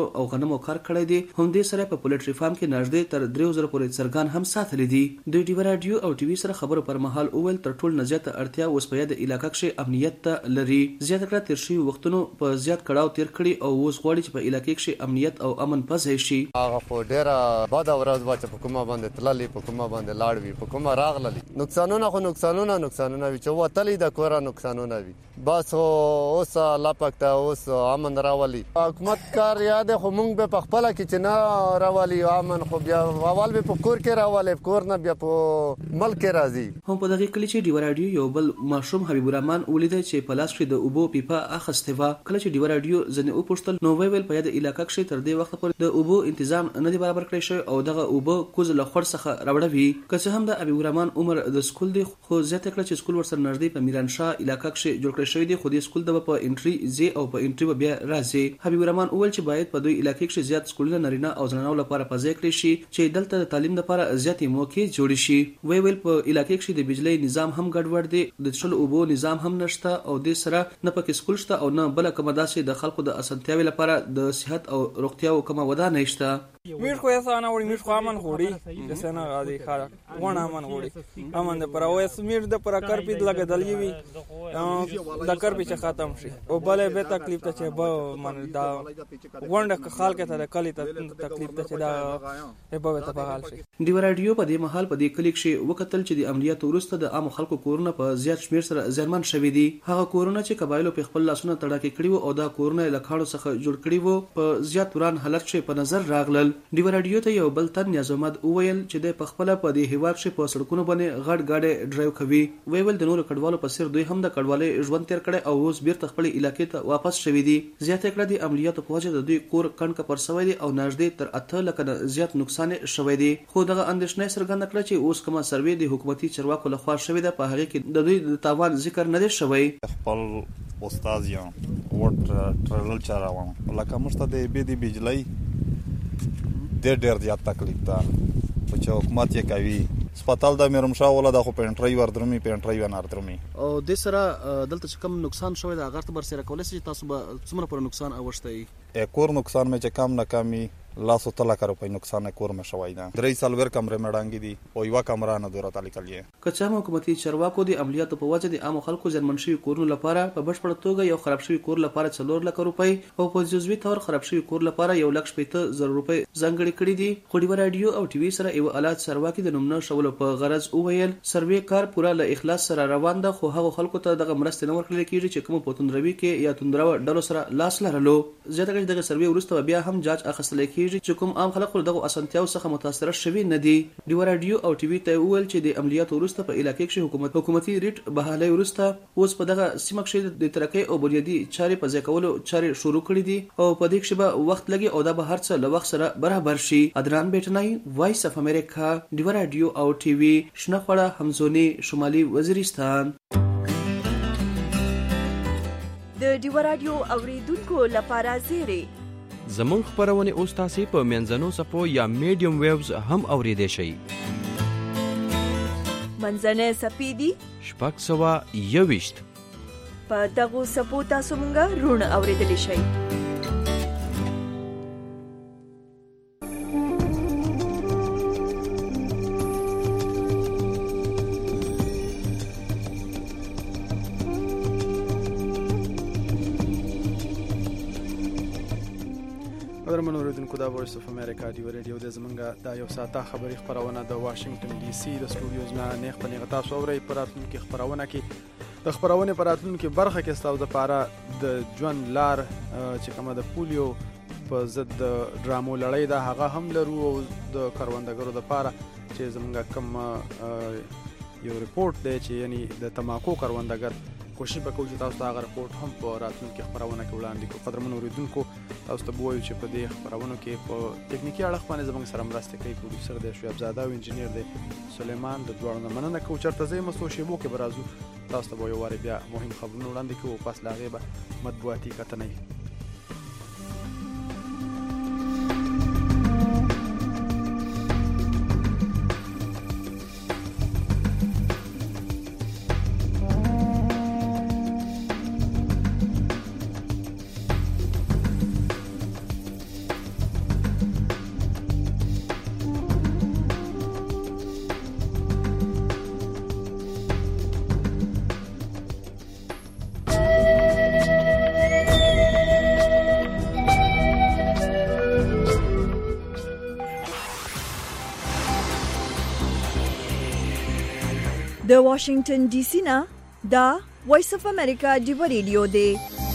غنمو کار کړی دی. هم دې سره په پولټری فارم کې نږدې تر درې زره پورې څرګان هم ساتلي دي. د ډیو رادیو او ټي وي سره خبرو پر مهال اول تر ټول نه زیاته اړتیا اوس په یاد علاقه کې امنیت ته لري. زیاته کړه تیر شوي وختونو په زیات کړهو تیر کړي او اوس غواړي چې په علاقه کې امنیت او امن پځای شي. هغه په ډیره بد ورځ باندې په کومه باندې تللی په کومه باندې لاړ وي په کومه راغللی نقصانونه خو نقصانونه نقصانونه وي چې وتلی د کوره نقصانونه وي. بس اوس الله پاک ته اوس امن راولي. حکومت کار یاد خو مونږ به په خپل کې چې نه راولي امن خو بیا اول به په کور کې راولي کور نه بیا په ملک راځي. هم په دغه کلی چې ډیو رادیو یو بل ماشوم حبیب الرحمن ولید چې په لاس کې د اوبو پیپا اخسته و. کله چې ډیو رادیو ځنه او پښتل نو ویل په یاد علاقه کې تر دې وخت پورې د اوبو تنظیم نه دی برابر کړی شوی او دغه اوبو کوز له خور څخه راوړوي. که څه هم د حبیب الرحمن عمر د سکول دی خو زیاته کړه چې سکول ورسره نږدې په میران شاه علاقه کې جوړ کړی شوی دی خو د سکول د په انټری زی او په انټری بیا راځي. حبیب الرحمن اول چې باید په دوی علاقې کې زیات سکولونه نارینه او زنانو لپاره په ځای کړی شي چې دلته د تعلیم لپاره زیاتې موقع جوړ شي. وی ویل په علاقې کې د بجلی نظام هم ګډوډ دی د څښلو اوبو نظام هم نشته او د سره نه پکې سکول شته او نه بل کومه داسې د خلکو د اسانتیاوي لپاره د صحت او روغتیا او کومه ودانه نشته. میش خو یسانه وړي میش خو امن خوړي د سنا غادي خاله ونه امن وړي امن د پر اوس میر د پر کار پید لګدلې وي د کار په ختم شي او بلې به تکلیف ته چې به من دا غونډه خال کې ته کلی ته تکلیف ته چې دا به ته په حال شي. ډیو رادیو په دې محل په دې کلی کې وکتل چې د عملیات وروسته د عام خلکو کورونه په زیات شمیر سره زیانمن شوي دي. هغه کورونه چې قبایلو په خپل لاسونه تړاکې کړي وو او دا کورونه له کاڼو څخه جوړ کړي وو په زیات وران حالت کې په نظر راغلل. ډیو رادیو ته یو بل تن نیاز احمد وویل چې د پخپله په دې هیواد کې په سړکونو باندې غټ گاډي ډرایو کوي. ویل د نورو کډوالو په سر دوی هم د کډوالۍ ژوند تیر کړي او اوس بیرته خپل علاقې ته واپس شوي دي. زیاته کړه د عملیاتو په وجه د دوی کور کڼ کپر شوی دي او نږدې تر اته لکه زیات نقصان شوی دی. خو دغه اندېښنه څرګنده کړه چې اوس کومه سروې د حکومتي چارواکو لخوا شوې ده په هغه کې د دوی د تاوان ذکر نه دی شوی. خپل استاد یم وټ ټرل چاروم لکه مشته د بي دي بجلی ډېر ډېر زیات تکلیف ده په چې حکومت یې کوي. سپیټال د میرمشاه ولا د خو پینټری وردرمي پینټری وناردرمي او د سره دلته چې کم نقصان شوی دا غرت بر سره کولای شي تاسو به څومره پر نقصان اوښتای؟ کور نقصان مې چې کم نه کمی لاسو تل کارو په نقصان کور مې شوی دا درې سال ور کمرې مړانګې دي او یو کمره نه دورت علی کلیه. کچا حکومتي چارواکو د عملیاتو په وجه د عام خلکو ځنمن شوی کورونو لپاره په بشپړ توګه یو خراب شوی کور لپاره څلور لک روپۍ او په جزوي تور خراب شوی کور لپاره یو لک شپږ زره روپۍ ځانګړي کړي دي. خو ډیو رادیو او ټي وي سره یو آلات چارواکي د نومونه شول په غرض وویل سروې کار پوره له اخلاص سره روان ده خو هغه خلکو ته دغه مرسته نه ورکړل کیږي چې کوم په توندروي کې یا توندرو ډلو سره لاس لرلو. زیاته کړي دغه سروې وروسته بیا هم جاج اخیستل کیږي چې کوم عام خلک دغه اسانتیاو څخه متاثر شوي نه دي. ډیو رادیو او ټي وي ته ویل چې د عملیاتو وروسته په علاقې کې حکومت حکومتي ریټ بحالۍ وروسته اوس په دغه سیمه کې د ترقۍ او بنیادي چارې په ځای کولو چارې شروع کړې دي او په دې کې به وخت لګي او دا به هر څه له وخت سره برابر شي. ادران بیٹنای وایس اف امریکا ډیو رادیو او ټي وي شنخوړه همزونی شمالي وزیرستان. د ډیو رادیو اوریدونکو لپاره زیری زمون خبرونه اوس تاسو په منځنو سپو یا میډیم ویوز هم اوریدئ شئ. منځنه سپیدي شپږ سوه یوویشت په دغو سپو تاسو مونږه رونه اوریدلی شئ. قدرمن اوریدونکو دا وایس اف امریکا ډیو رادیو د زمونږه دا یو ساعته خبري خبرونه د واشنگټن ډي سي د سټوډیوز نه نه خپل غتا سووري پراتونکو خبرونه کې د خبرونه پراتونکو برخه کې ستاسو د پاره د جون لار چې کومه د پولیو په ضد ډرامو لړۍ ده هغه هم لرو او د کاروندګرو د پاره چې زمونږه کوم یو ریپورت دی چې یعنی د تماکو کاروندګر کوشش وکړو چې تاسو ته هغه رپورټ هم په راتلونکي خبرونه کې وړاندې کړو. قدرمن اوریدونکو تاسو ته وایو چې په دې خبرونو کې په ټکنیکی اړخ باندې زموږ سره مرسته کوي پروډوسر دی شعیب زاده او انجینیر دی سلیمان. د دواړو نه مننه کوو. چېرته ځئ مستو شیبو کې به راځو تاسو ته به یو وارې بیا مهم خبرونه وړاندې کوو پس له هغې به مطبوعاتي کتنۍ. د واشنگټن ډي سي نه دا وایس اف امریکا ډیو ریډیو دی.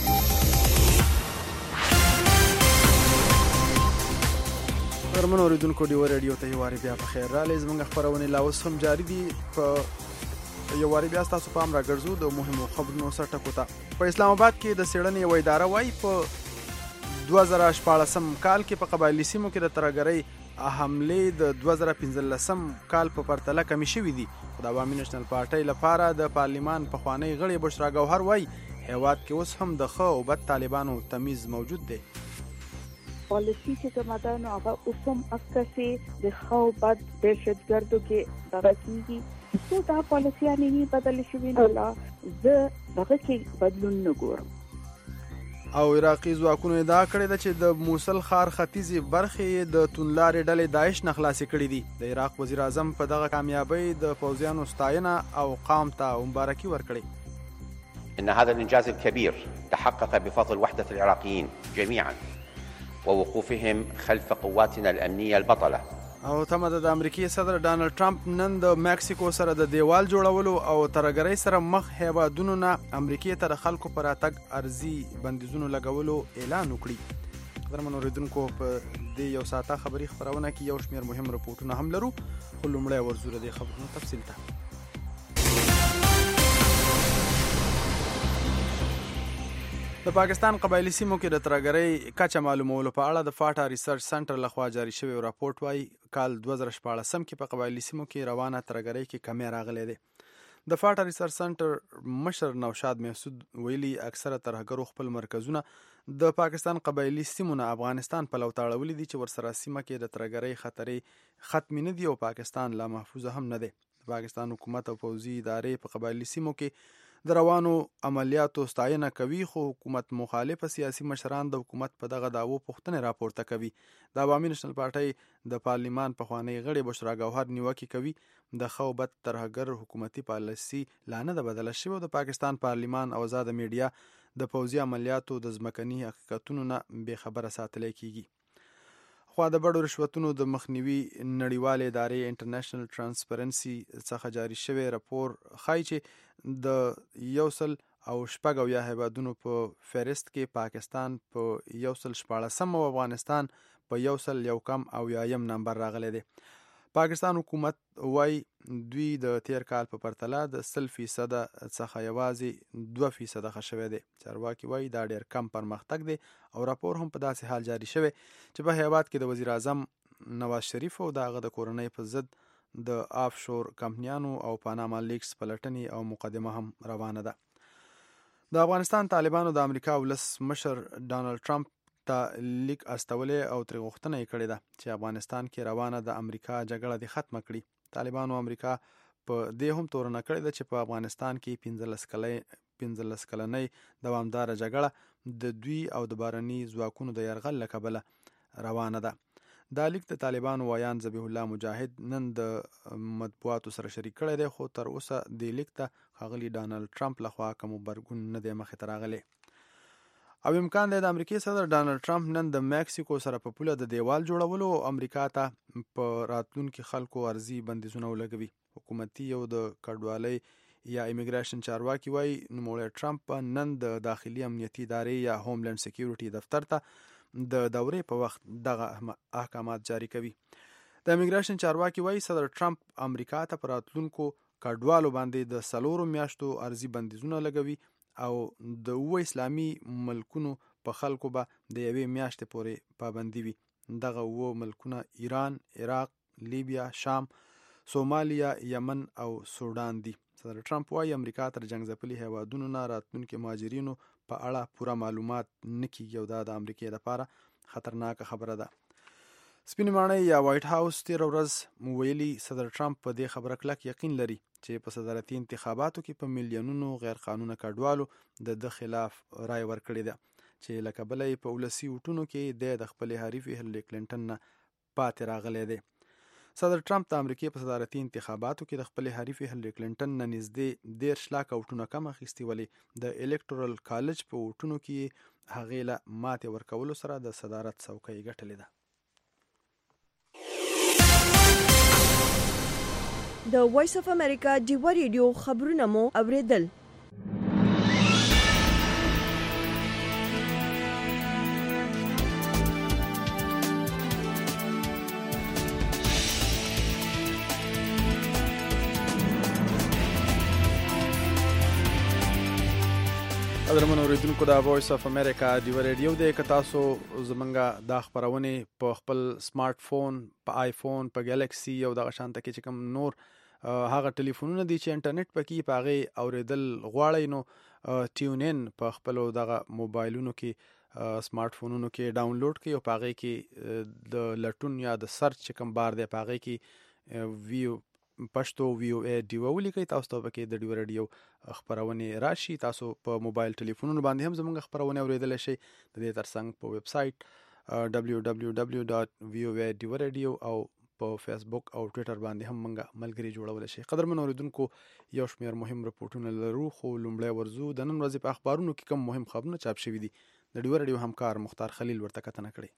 ورمن اوریدونکو ډیو ریډیو ته یواري بیا په خیر را لې زموږ خبرونه لا اوس هم جاری دي. په یواري بیا تاسو په امر راګرځو د مهمو خبرونو سره ټکو ته. په اسلام آباد کې د سیړنې یو اداره وایي په دوه زره شپاړسم کال کې په قبایلي سیمو کې د ترهګرۍ حملې د دوه زره پنځلسم کال په پرتله کمې شوې دي. د عوامي نېشنل پارټۍ لپاره د پارلیمان پخوانی غړی بشرا ګوهر وایي هیواد کې اوس هم د ښه او بد طالبانو تمیز موجود دی. پالیسی چې کومه ده نو هغه اوس هم عکسي د ښه او بد دهشتګردو کې دغه کېږي. څو دا پالیسیانې نه بدلې شوې نو لا زه دغه کې بدلون نه ګورم. او عراقي ځواکونو ادعا کړې ده چې د موصل ښار ختیځې برخې د توندلارې ډلې داعش نه خلاصې کړې دي. د عراق وزیر اعظم په دغه کامیابۍ د پوځیانو ستاینه او قام ته مبارکي ورکړې. إن هذا الإنجاز الكبير تحقق بفضل وحدة العراقيين جميعا ووقوفهم خلف قواتنا الأمنية البطلة. او تمه ده د امریکای صدر ډانلډ ټرمپ نن د مکسیکو سره د دیوال جوړولو او ترهګرۍ سره مخ هیوادونو نه امریکای ته د خلکو پر اتګ ارزي بندیزونو لګولو اعلان وکړي. درمن اوریدونکو په دې یو ساعته خبري خبرونه کې یو شمېر مهم رپورټونه هم لرو. خو لومړی ورزوره د خبرونو تفصیل ته. د پاکستان قبایلی سیمو کې د ترهګرۍ کچه معلومولو په اړه د فاټا ریسرچ سنټر لخوا جاری شوی راپورټ وايي کال دوه زره شپاړسم کې په قبایلی سیمو کې روانه ترهګرۍ کې کمی راغلی دی. د فاټا ریسرچ سنټر مشر نوشاد محسود ویلي اکثره ترهګرو خپل مرکزونه د پاکستان قبایلی سیمو نه افغانستان په لور تړولي دي چې ورسره سیمه کې د ترهګرۍ خطرې ختم نه دي او پاکستان لا محفوظ هم نه دی. پاکستان حکومت او پوځي ادارې په قبایلی سیمو کې د روانو عملیاتو ستاینه کوي خو حکومت مخالف سیاسي مشران د حکومت په دغه داوو پوښتنه راپورته کوي. د عوامي نېشنل پارټۍ د پارلیمان پخوانی غړی بشرا ګوهر نیوکه کوي د خو بد ترهګر حکومتي پالیسي لا نه ده بدله شوې او د پاکستان پارلیمان او آزاد میډیا د پوځي عملیاتو د ځمکني حقیقتونو نه بې خبره ساتل کیږي. خو د بډو رشوتونو د مخنیوي نړیوالې ادارې انټرنیشنل ترانسپرنسي څخه جاری شوی راپور ښایي چې د یو سل او شپږ اویا هیوادونو په فهرست کې پاکستان په یو سل شپاړسم او افغانستان په یو سل یو کم او یایم نمبر راغلی دی. پاکستان حکومت وایي دوی د تیر کال په پرتله د سل فیصده څخه یوازې دوه فیصده ښه شوی دی. چارواکي وایي دا ډیر کم پرمختګ دی او راپور هم په داسې حال جاری شوی چې په هیواد کې د وزیر اعظم نواز شریف او د هغه د کورنۍ په ضد د آف شور کمپنیانو او پاناما لیکس پلټنې او مقدمه هم روانه ده. د افغانستان طالبانو د امریکا ولس مشر ډانلډ ټرمپ ته لیک استولې او ترې غوښتنه یې کړې ده چې افغانستان کې روانه د امریکا جګړه دې ختمه کړي. طالبانو امریکا په دې هم تورنه کړې ده چې په افغانستان کې پنځلس کلنۍ پنځلس کلنۍ دوامداره جګړه د دوی او د بهرني ځواکونو د یرغل له کبله روانه ده. دا لیک د طالبانو ویان ذبیح الله مجاهد نن د مطبوعاتو سره شریک کړی دی خو تر اوسه دې لیک ته ښاغلي ډانلډ ټرمپ لخوا کوم غبرګون نه دی مخې ته راغلی. او امکان دی د امریکای صدر ډانلډ ټرمپ نن د مکسیکو سره په پوله د دیوال جوړولو او امریکا ته په راتلونکي خلکو ارزي بندیزونه ولګوي. حکومتي او د کډوالۍ یا ایمیګریشن چارواکي وایي نوموړی ټرمپ نن د داخلي امنیتي ادارې یا هوملند سکیورټي دفتر ته د دورې په وخت دغه احکامات جاری کوي. د ایمیګریشن چارواکي وایي صدر ټرمپ امریکا ته په راتلونکو کډوالو باندې د څلورو میاشتو ارزي بندیزونه لګوي او د اوه اسلامي ملکونو په خلکو به د یوې میاشتې پورې پابندي وي. دغه اوه ملکونه ایران، عراق، لیبیا، شام، سومالیا، یمن او سودان دي. صدر ټرمپ وایي امریکا تر جنګ ځپلي هیوادونو نه راتلونکي مهاجرینو په اړه پوره معلومات نه کیږي او دا د امریکای لپاره خطرناکه خبره ده. سپین ماڼۍ یا وایټ هاوس تیر ورځ ویلي صدر ټرمپ په دې خبره کلک یقین لري چې په صدارتي انتخاباتو کې په میلیونونو غیر قانوني کډوالو د د خلاف رای ورکړې ده چې لکه بلې په ولسی وټونو کې د خپل حریف هیلری کلینټن نه پاتې راغلی دی. صدر ټرمپ د امریکای په صدارتي انتخاباتو کې د خپل حریف هیلری کلینټن نه نږدې ډیر شلاک وټونه کم اخیستي ولې د الکټورل کالج په وټونو کې هغې له ماتې ورکولو سره د صدارت څوکۍ ګټلې ده. د وایس اف امریکا ډیوا ریډیو خبرونه مو اوریدل. قدرمن اوریدونکو د وایس اف امریکا ډیوا ریډیو د کتاسو زمونږه د خبرونه په خپل سمارټ فون، په آیفون، په ګالاکسي او د شانته کې چې کوم نور هغه ټلیفونونه دي چې انټرنیټ پکې پاغه اوریدل غواړي نو ټیون ان په خپل دغه موبایلونو کې سمارټ فونونو کې ډاونلوډ کړئ او پاغه کې د لټون یا د سرچ چې کوم بار دی پاغه کې ویو پښتو ویو ای ډیوا ولیکئ. تاسو ته پکې د ډیوا ریډیو خبرونه راشي. تاسو په موبایل ټلیفونونو باندې هم زموږ خبرونه اوریدل شي. د دې ترڅنګ په ویب سټ دبلیو دبلیو دبلیو ډاټ ویو ای ډیوا ریډیو او په فیسبوک او ټوئیټر باندې هم موږ ملګری جوړول شي. قدرمن اوریدونکو یو شمېر مهم رپورټونه لرو، خو لومړی ورزو د نن ورځې په اخبارونو کې کوم مهم خبرونه چاپ شوي دي. د ډیوا ریډیو همکار مختار خلیل ورته کتنه کړې.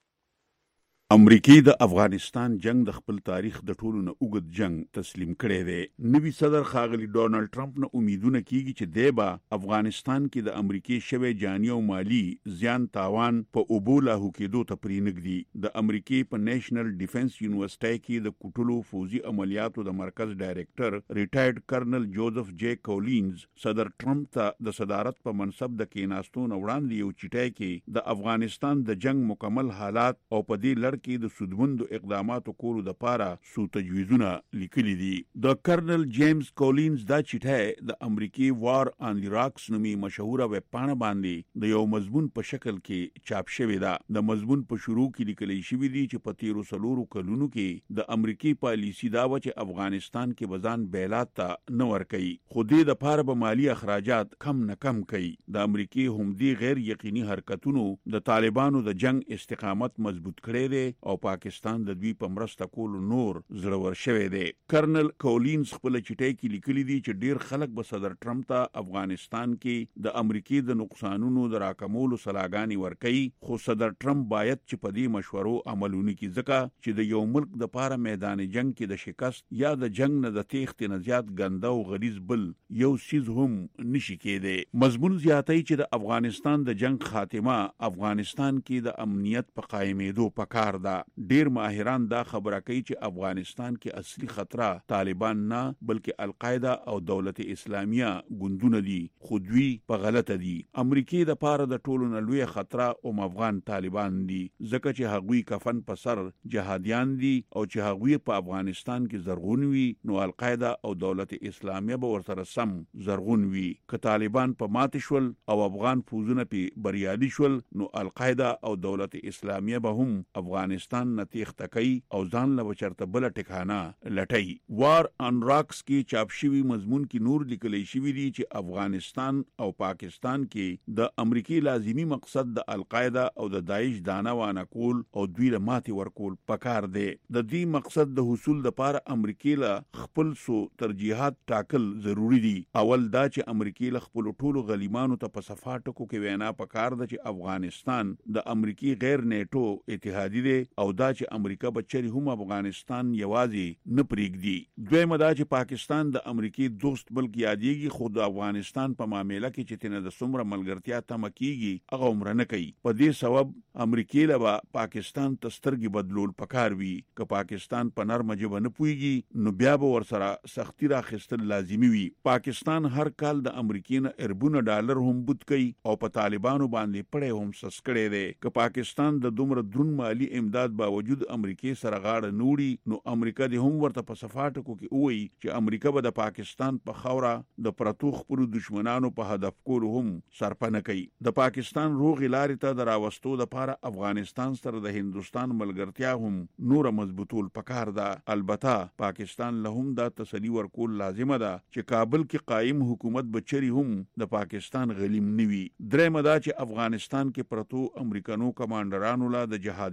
امریکای د افغانستان جنگ د خپل تاریخ د ټولو نه اوږد جنگ تسلیم کړی دی. نوی صدر ښاغلی ډونالد ټرمپ نه امیدونه کیږي چې دی به افغانستان کې د امریکای شوی جانی او مالی زیان تاوان په اوبو لاهو کېدو ته پرېنږدي. د امریکای په نیشنل ډیفنس یونیورسيټي کې د کوټلو فوزي عملیاتو د مرکز ډایریکټر ریټایرډ کرنل جوزف جے کولینز صدر ټرمپ ته د صدارت په منصب د کېناستو نه وړاندې یو چټای کې د افغانستان د جنگ مکمل حالات او په دې لړ کې د سودمندو اقداماتو کولو د پاره سو تجویزونه لیکلي دي. د کرنل جیمز کولینز دا چټای د امریکای وار آن دی راکس نومي مشهوره ویب پاڼه باندې د یو مضمون په شکل کې چاپ شوی ده. د مضمون په شروع کې لیکل شوی دی چې په تیرو سلورو کلونو کې د امریکای پالیسی دا و چې افغانستان کې بزان بیلات ته نه ورکوي، خو دې د پاره به مالی اخراجات کم نه کم کوي. د امریکای همدې غیر یقیني حرکتونو د طالبانو د جنگ استقامت مضبوط کړی دی او پاکستان د دوی په مرسته کولو نور زړور شوی دی. کرنل کولینز خپل چټای کې لیکلي دي چې ډیر خلک به صدر ټرمپ ته افغانستان کې د امریکای د نقصانونو د راکمولو صلاحګانې ورکوي، خو صدر ټرمپ باید چې په دې مشورو عملونه کړي، ځکه چې د یو ملک د پاره میدان جنگ کې د شکست یا د جنگ نه د تېښتې نه زیات ګنده او غلیظ بل یو سیز هم نشي کېدی. مضمون زیاتوي چې د افغانستان د جنگ خاتمه افغانستان کې د امنیت په قائمېدو پکار ده. ډیر ماهران دا خبره کوي چې افغانستان کې اصلي خطر طالبان نه بلکې القاعده او دولت اسلامیه ګوندونه دي، خو دوی په غلطه دي. امریکای د پاره د ټولو نه لوی خطر او افغان طالبان دي، ځکه چې هغوی کفن په سر جهادیان دي او چې هغوی په افغانستان کې زرغون وي نو القاعده او دولت اسلامیه به ورسره سم زرغون وي. که طالبان په مات شول او افغان فوزونه په بریالي شول نو القاعده او دولت اسلامیه به هم افغانستان نه تېښته کوي او ځان له چرته بل ټکانه لټي. وار آن راکس کې چاپ شوی مضمون کې نور لیکلی شوی دی چې افغانستان او پاکستان کې د امریکای لازمی مقصد د القاعده او د داعش دانه وانه کول او دوی له ماتې ورکول پکار دی. د دې مقصد د حصول لپاره امریکای له خپل سو ترجیحات ټاکل ضروری دي. اول دا چې امریکای له خپل ټولو غلیمانو ته په صفاټکو کې وینا پکار ده چې افغانستان د امریکای غیر نیټو اتحادی دی او دا چې امریکا بچری هم افغانستان یوازې نه پریږدي. دویمه دا چې پاکستان د امریکای دوست بلک یادېږي، خو د افغانستان په معاملې کې چې تنه د څومره ملګرتیا تمه کیږي هغه عمر نه کوي. په دې سبب امریکای له پاکستان تسترګي بدلول پکار وي. که پاکستان په نرمه ژبه نه پويږي نو بیا به ورسره سختی راخستل لازمي وي. پاکستان هر کال د امریکای نه اربونه ډالر هم بوت کوي او په طالبانو باندې پړې هم سس کړي دي. که پاکستان د دومره درون مالی امداد باوجود امریکای سره غاړه نوړي نو امریکا د هم ورته په صفاټکو کې وایي چې امریکا به د پاکستان په خوره د پرتو خپلو دشمنانو په هدف کولو هم سرپنه کوي. د پاکستان روغ لارې ته د راوستو لپاره افغانستان سره د هندستان ملګرتیا هم نور مضبوطول پکار ده. البته پاکستان له هم دا تسلی ورکول لازمه ده چې کابل کې قائم حکومت بچری هم د پاکستان غلیم نوي. درېمه دا چې افغانستان کې پرتو امریکانو کمانډرانو لا د جهادیانو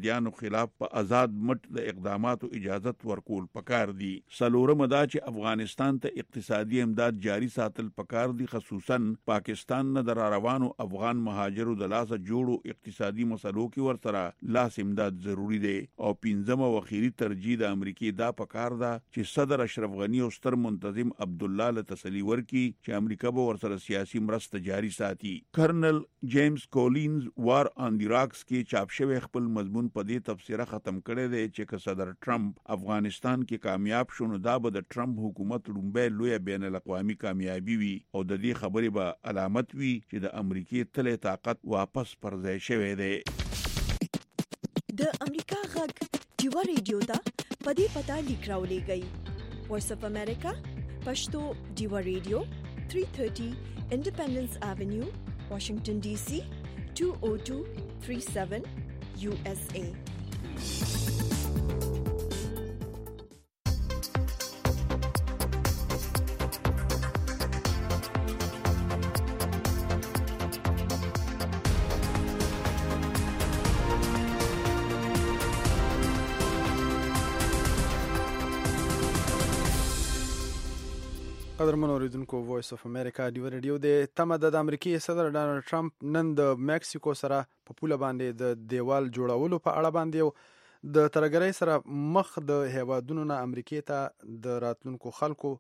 خلاف په آزاد مټ د اقداماتو اجازت ورکول پکار دي. څلورمه دا چې افغانستان ته اقتصادي امداد جاری ساتل پکار دي، خصوصا پاکستان نه در روانو افغان مهاجرو د لاسه جوړو اقتصادي مسلو کې ورسره لاس امداد ضروری دی. او پنځمه وخیری ترجیح د امریکای دا پکار ده چې صدر اشرف غنی او ستر منتظم عبد الله له تسلی ورکي چې امریکا به ورسره سیاسي مرسته جاری ساتي. کرنل جیمز کولینز وار آن دی راکس کې چاپ شوی خپل مضمون په دې تفسیره ختم کړی دی چې که صدر ټرمپ افغانستان کې کامیاب شونه دا به د ټرمپ حکومت لومبه لوی بین الاقوامي کامیابی وي او د دې خبرې به علامت وي چې د امریکای تل طاقت واپس پر ځای شوی دی. د امریکا غږ ډیوا ریډیو دا پدې پتا لیکراولې گئی. وایس اف امریکا پښتو ډیوا ریډیو تhree thirty Independence Avenue, Washington D C two oh two three seven U S A. قدرمن اوریدونکو وایس اف امریکا ډیو ریډیو د تمه د امریکای صدر ډانلډ ټرمپ نن د میکسیکو سره په پوله باندې د دیوال جوړولو په اړه باندې د ترګرۍ سره مخ د هیوادونو نه امریکای ته د راتلونکو خلکو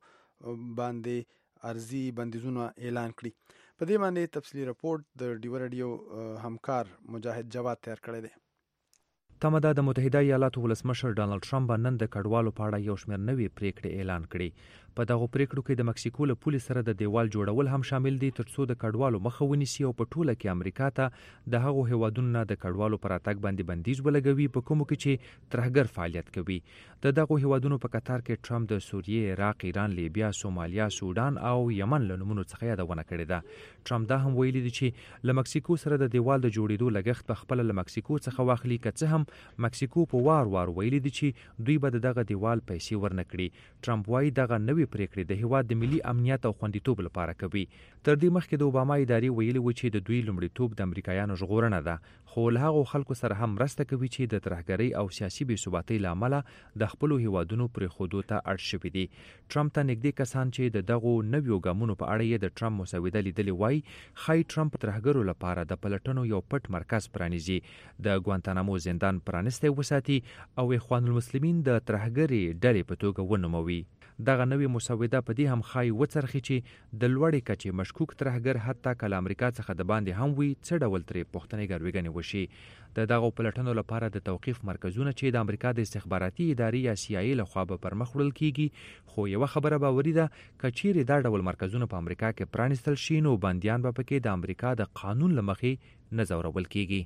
باندې ارزي بندیزونه اعلان کړي. په دې باندې تفصیلی رپورت د ډیو ریډیو همکار مجاهد جواد تیار کړی دی. تمه ده د متحده ایالاتو ولسمشر ډانلډ ټرمپ نن د کډوالو په اړه یو شمېر نوې پریکړې اعلان کړي. په دغه پریکړو کې د مکسیکو له پولې سره د دیوال جوړول هم شامل دي ترڅو د کډوالو مخه ونیسي او په ټوله کې امریکا ته د هغو هیوادونو نه د کډوالو پر راتګ باندې بندیز ولګوي په کومو کې چې ترهګر فعالیت کوي. د دغو هیوادونو په قطار کې ټرمپ د سوریې، عراق، ایران، لیبیا، سومالیا، سودان او یمن له نومونو څخه یادونه کړې ده. ټرمپ دا هم ویلي دی چې له مکسیکو سره د دیوال د جوړېدو لګښت په خپل له مکسیکو څخه واخلي، که څه هم مکسیکو په وار وار ویلي دي چې دوی به دغه دیوال پیسې ورنکړي. ټرمپ وايي دغه نوې پریکړې د هیواد د ملي امنیت او خوندیتوب لپاره کوي. تر دې مخکې د اوباما ادارې ویلي و چې د دوی لومړیتوب د امریکایانو ژغورنه ده، خو له هغو خلکو سره هم مرسته کوي چې د ترهګرۍ او سیاسي بې ثباتۍ له امله د خپلو هیوادونو پرېښودو ته اړ شوي دي. ټرمپ ته نږدې کسان چې د دغو نویو ګامونو په اړه یې د ټرمپ مسوده لیدلې وایي ښایي ټرمپ ترهګرو لپاره د پلټنو یو پټ مرکز پرانیزي، د ګوانتانامو زندان پرانستی وساتي او اخوان المسلمین د ترهګرې ډلې په توګه ونوموي. دغه نوې مسوده په دې هم ښایي وڅرخي چې د لوړې کچې مشکوک ترهګر حتی که له امریکا څخه د باندې هم وي څه ډول ترې پوښتنې ګروېږنې وشي. د دغو پلټنو لپاره د توقیف مرکزونه چې د امریکا د استخباراتي ادارې یا سی آی ای لخوا به پر مخ وړل کیږي، خو یوه خبره باوري ده که چیرې دا ډول مرکزونه په امریکا کې پرانیستل شي نو بندیان به پکې د امریکا د قانون له مخې نه ځورول کیږي.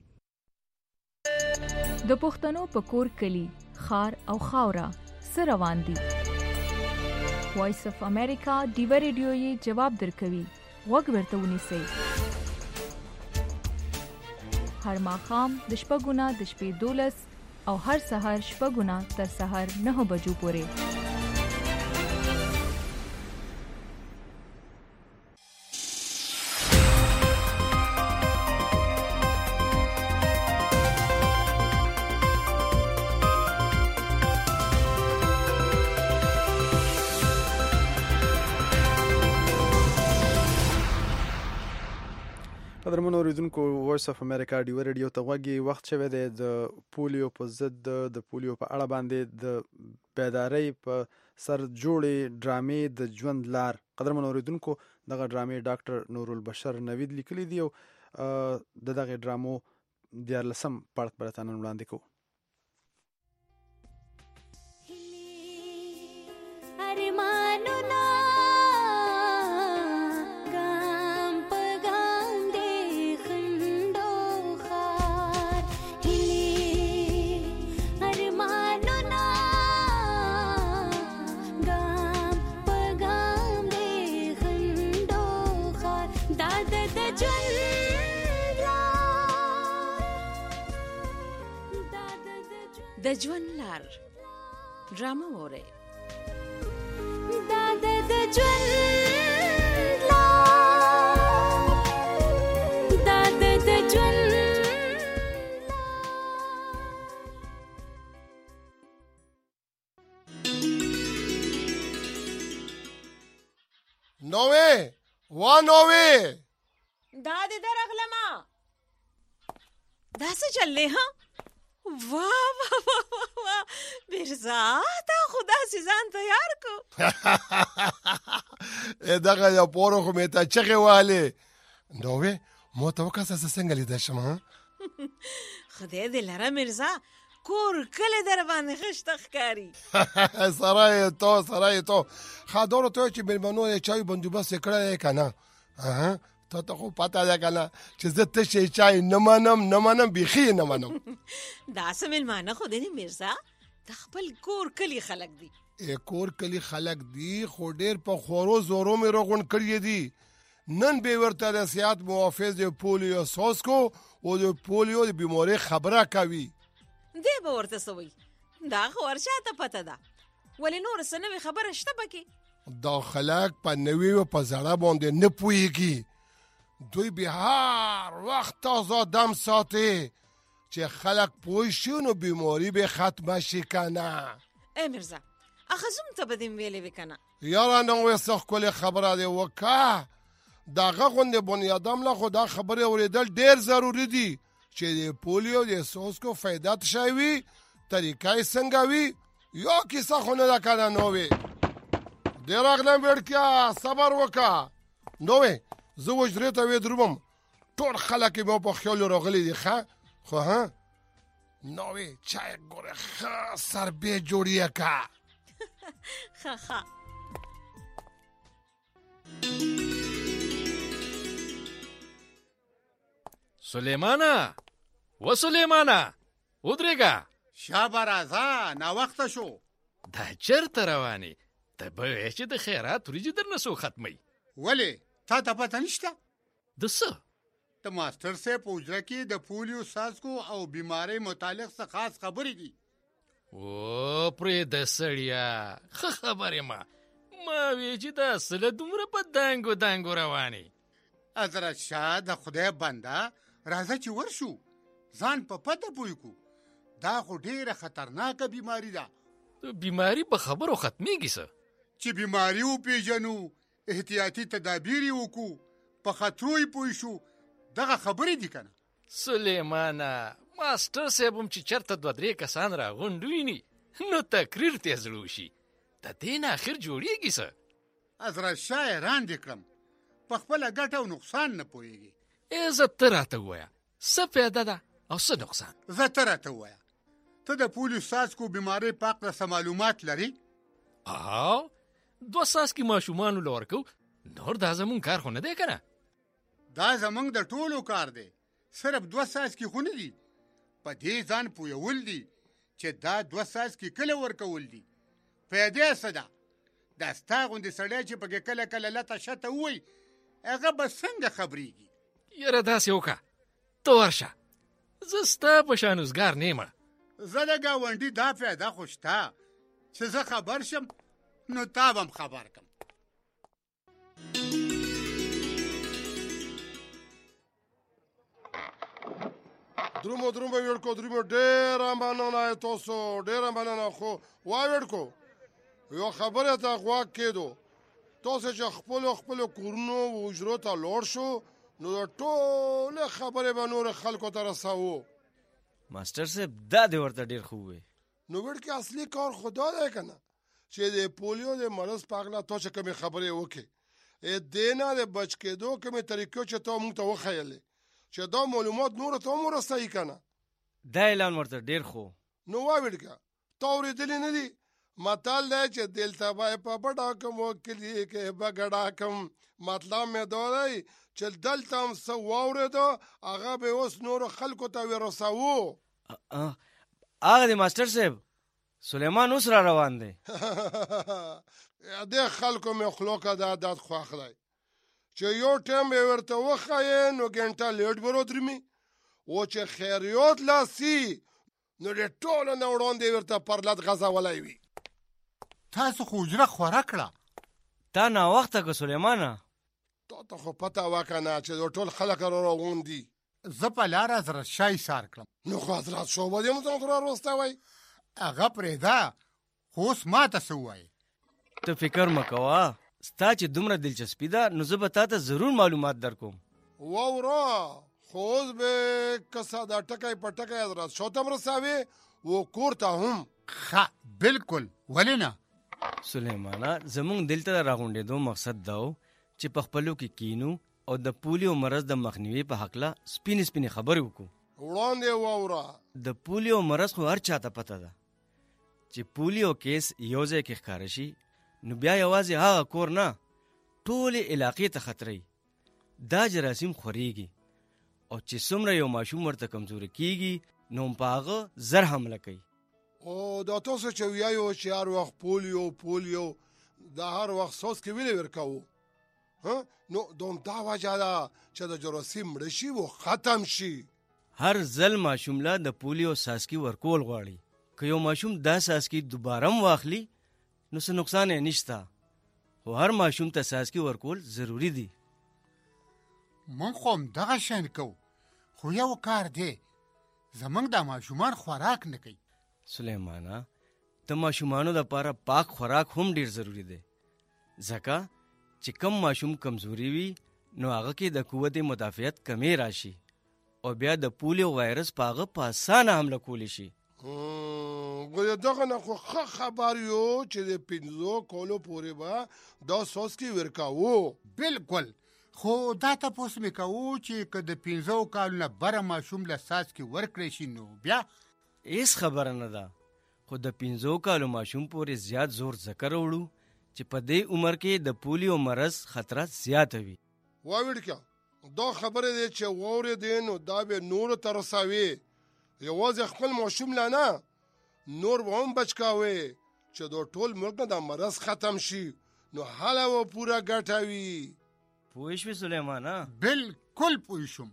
د پښتنو په کور کلی خار او خاوره سره روان دي. وایس اف امریکا ډیوا ریډیو یې جواب درکوي. غوږ ورته ونیسئ. هر ماښام د شپږو نه د شپې دولس او هر سهار شپږو نه تر سهار نهو بجو پورې. قدرمن اوریدونکو وایس اف امریکا ډیو ریډیو ته غوږی وخت شوی دی د پولیو په ضد د پولیو په اړه باندې د بیدارۍ په سر جوړې ډرامې د ژوند لار. قدرمن اوریدونکو دغه ډرامې ډاکټر نورالبشر نوید لیکلي دي او د دغه ډرامو دیارلسم پړک به تاسو وړاندې کوو. د ژوند لار ډرامه وره دا د ژوند لار دا د ژوند نوې دا دې درغلما دا څه چلې ها واه واه واه واه مرزا تا خدا سي ځان تیار کو دغه یو پورو خو مې ته چغې والې نوې مو ته وکاسه څنګه لیدای شم ها خدای دې لره مرزا کور کله در باندې خشته ښکاري سرای تو سرای تو خادورو ته چې مېلمنو یې چای بندوبست کړی که نه ته ته خو پته ده که نه چې زه تشی چای نه منم نه منم بیخي نه منم داسې مېلمانه خو دی مرزا د خپل کور کلي خلک دي کور کلي خلک دي خو ډېر په خورو زورو مې روغون کړي دي نن به ورته د سیاحت محافظ د پولیو سوسکو او د پولیو د بیمارۍ خبره کوي دی به ورته څه وایي دا خو ورشاته پته ده ولې نور څه نوې خبره شته پکې دا خلک په نوې و په زړه باندې نه پوهېږي دوی به هر وخت تازه دم ساتي چې خلک پوه شي نو بیماري به ختمه شي که نه ای مرزا اخه زوم ته به دې ویلې وي که نه یاره نوې څه ښکلې خبره دی وکه دغه غوندې بنیادم له خو دا خبرې اورېدل ډېر ضروري دي چې د پولیو د سوسکو فایده څه وي طریقه یې څنګه وي یو کیسه خو نه ده که نه نوې ډېر راغلم ویړکیا صبر وکړه نوې زه وجرې ته ودرومم ټول خلک یې مو په خیالو راغلي دي ښه خو ها نوې چای ګوره ښه سربې جوړیه که ښه ښه سلیمانه و سلیمانه ودرېږه شابه راځه ناوخته شو دا چېرته روانې ته به وایې چې د خیرات وریجې درنه څوک ختموي ولې تا ته پته نشته د څه د ماسټر صاحب په حجره کې د پولیو څاڅکو او بیمارۍ متعلق څه خاص خبرې دي او پرېږده سړیه ښه خبرې ما ما وې چې دا سله دومره په دانګو دانګو روانې حضرت شاه د خدای بنده راځه چې ورشو ځان په پته پوه کړو دا خو ډېره خطرناکه بیماري ده بیماري په خبرو ختمیږي څه چې بیماري وپېژنو احتیاطي تدابیر یې وکړو په خطرو یې پوه شو دغه خبرې دي که نه سلیمانه ماسټر صاحب هم چې چېرته دوه درې کسان راغونډ ویني نو تقریر ته یې زړه وشي د دې نه اخر جوړېږي څه حضرت شاه یې راندې کړم په خپله ګټه او نقصان نه پوهېږي ای زه ته راته ووایه څه فایده ده او څه نقصان زه ته راته ووایه ته د پولیو څاڅکو بیمارۍ په هکله څه معلومات لري او دوه څاڅکي ماشومانو له ورکو نور دا زمونږ کار خو نه دی که نه دا زمونږ د ټولو کار دی صرف دوه څاڅکي خو نه دي په دې ځان پوهول دي چې دا دوه څاڅکي کله ورکول دي فایده څه ده دا ستا غوندې سړی چې پکې کله کله لته شته ووایي هغه به څنګه خبرېږي یاره داسې وکړه ته ورشه زه ستا په شان اوزګار نه یم زه د ګاونډي دا فایده خو شته چې زه خبر شم نو تا به هم خبر کړم درومو درومو ویړکو درومو ډېره مننه تاسو ډېره مننه خو وا ویړکو یو خبره ته غوږ کېدو تاسو چې خپلو خپلو کورونو و حجرو ته لاړ شو نو د ټولې خبرې به نورو خلکو ته رسوو ماسټر صاحب دا دې ورته ډېر ښه ووایي نو ویړکې اصلي کار خو دا دی که نه چې د پولیو د مرض په هکله تا چې کومې خبرې وکړې دې نه د بچ کېدو کومې طریقې چې تا موږ ته وښیلې چې دا معلومات نورو ته هم ورسوي که نه دا اعلان ورته ډېر خو نو وا ویړکه تا اورېدلې نه دي متل دی چې دلته به یې په بډا کم و کلي کې به ګډا کم مطلب مې دا دی چې دلته هم څه واورېده هغه به اوس نورو خلکو ته ورسوو هغه دی ماسټر صاحب سلیمان اوس را روان دی دې خلکو مې خولو که دا عادت خوښ دی چې یو ټایم به ورته وښایې نو ګنټه لیټ به رودرمي و چې خیریات لاسي نو د ټولو نه وړاندې ورته پرلت غځولی وي تاسو خو حجره خوره کړه تا ناوخته که سلیمانه تا ته خو پته وه که نه چې د ټول خلک را راغونډ دي زه په لاره حضرت شاه ایسار کړم نو خو حضرت شاه به دې موږ ته راوستوی هغه پرېږده خو اوس ما ته څه ووایې ته فکر مه کوه ستا چې دومره دلچسپي ده نو زه به تا ته ضرور معلومات درکوم. واوره خو اوس به کسا دا ټکی په ټکی حضرت شوتم رساوي و کور ته هم. ښه بالکل ولې نه. سلیمانه زمونږ دلته راغونډېدو مقصد دا و چې په خپلو کې کینو او د پولیو مرض د مخنیوي په هکله سپینې سپینې خبرې وکړو. وړاندې واوره د پولیو مرض خو هر چاته پته ده چې پولیو کیس یو ځای کې ښکاره شي نو بیا یوازې هغه کور نه ټولې علاقې ته خطرې. دا جراثیم خورېږي او چې څومره یو ماشوم ورته کمزوري کېږي نو په هغه زر حمله کوي. او دا تاسو چې ویایو چې هر وخت پولیو پولیو دا هر وخت سوس کې ویلې ورکوو نو دوم دا وجه ده چې د جراثیم مړه شي و ختم شي. هر ځل ماشوم له د پولیو ساسکي ورکول غواړي. که یو ماشوم دا ساسکي دوباره هم واخلي نو څه نقصان یې نشته. خو هر ماشوم ته ساسکي ورکول ضروري دي. مونږ خو همدغه شان کوو خو یو کار دی زمونږ د ماشومان خوراک نه کوي. سلیمانه د ماشومانو دپاره پاک خوراک هم ډیر ضروری دی ځکه چې کم ماشوم کمزوري وي نو هغه کې د قوت مدافعت کمی راشي او بیا د پولیو وایرس په هغه په اسانه حمله کولی شي. ګویا دغه نه خو ښه خبر یو چې د پنځو کولو پورې به دا سوس کې ورکاوو. بالکل خو دا تپوس مې کوو چې که د پنځو کالو نه بره ماشوم له ساسکي ورکړی شي نو بیا هیڅ خبره نه ده. خو د پنځو کالو ماشوم پورې زیات زور ځکه راوړو چې په دې عمر کې د پولیو مرض خطره زیاته وي. واوړکیا دا خبره دی چې واورېدې نو دا به نورو ته رسوي. یوازې خپل ماشوم لا نه نور به هم بچکاوي چې د ټول ملک نه دا مرض ختم شي نو حاله و پوره ګټه وي. پوه شوې سلیمانه؟ بالکل پوه شوم.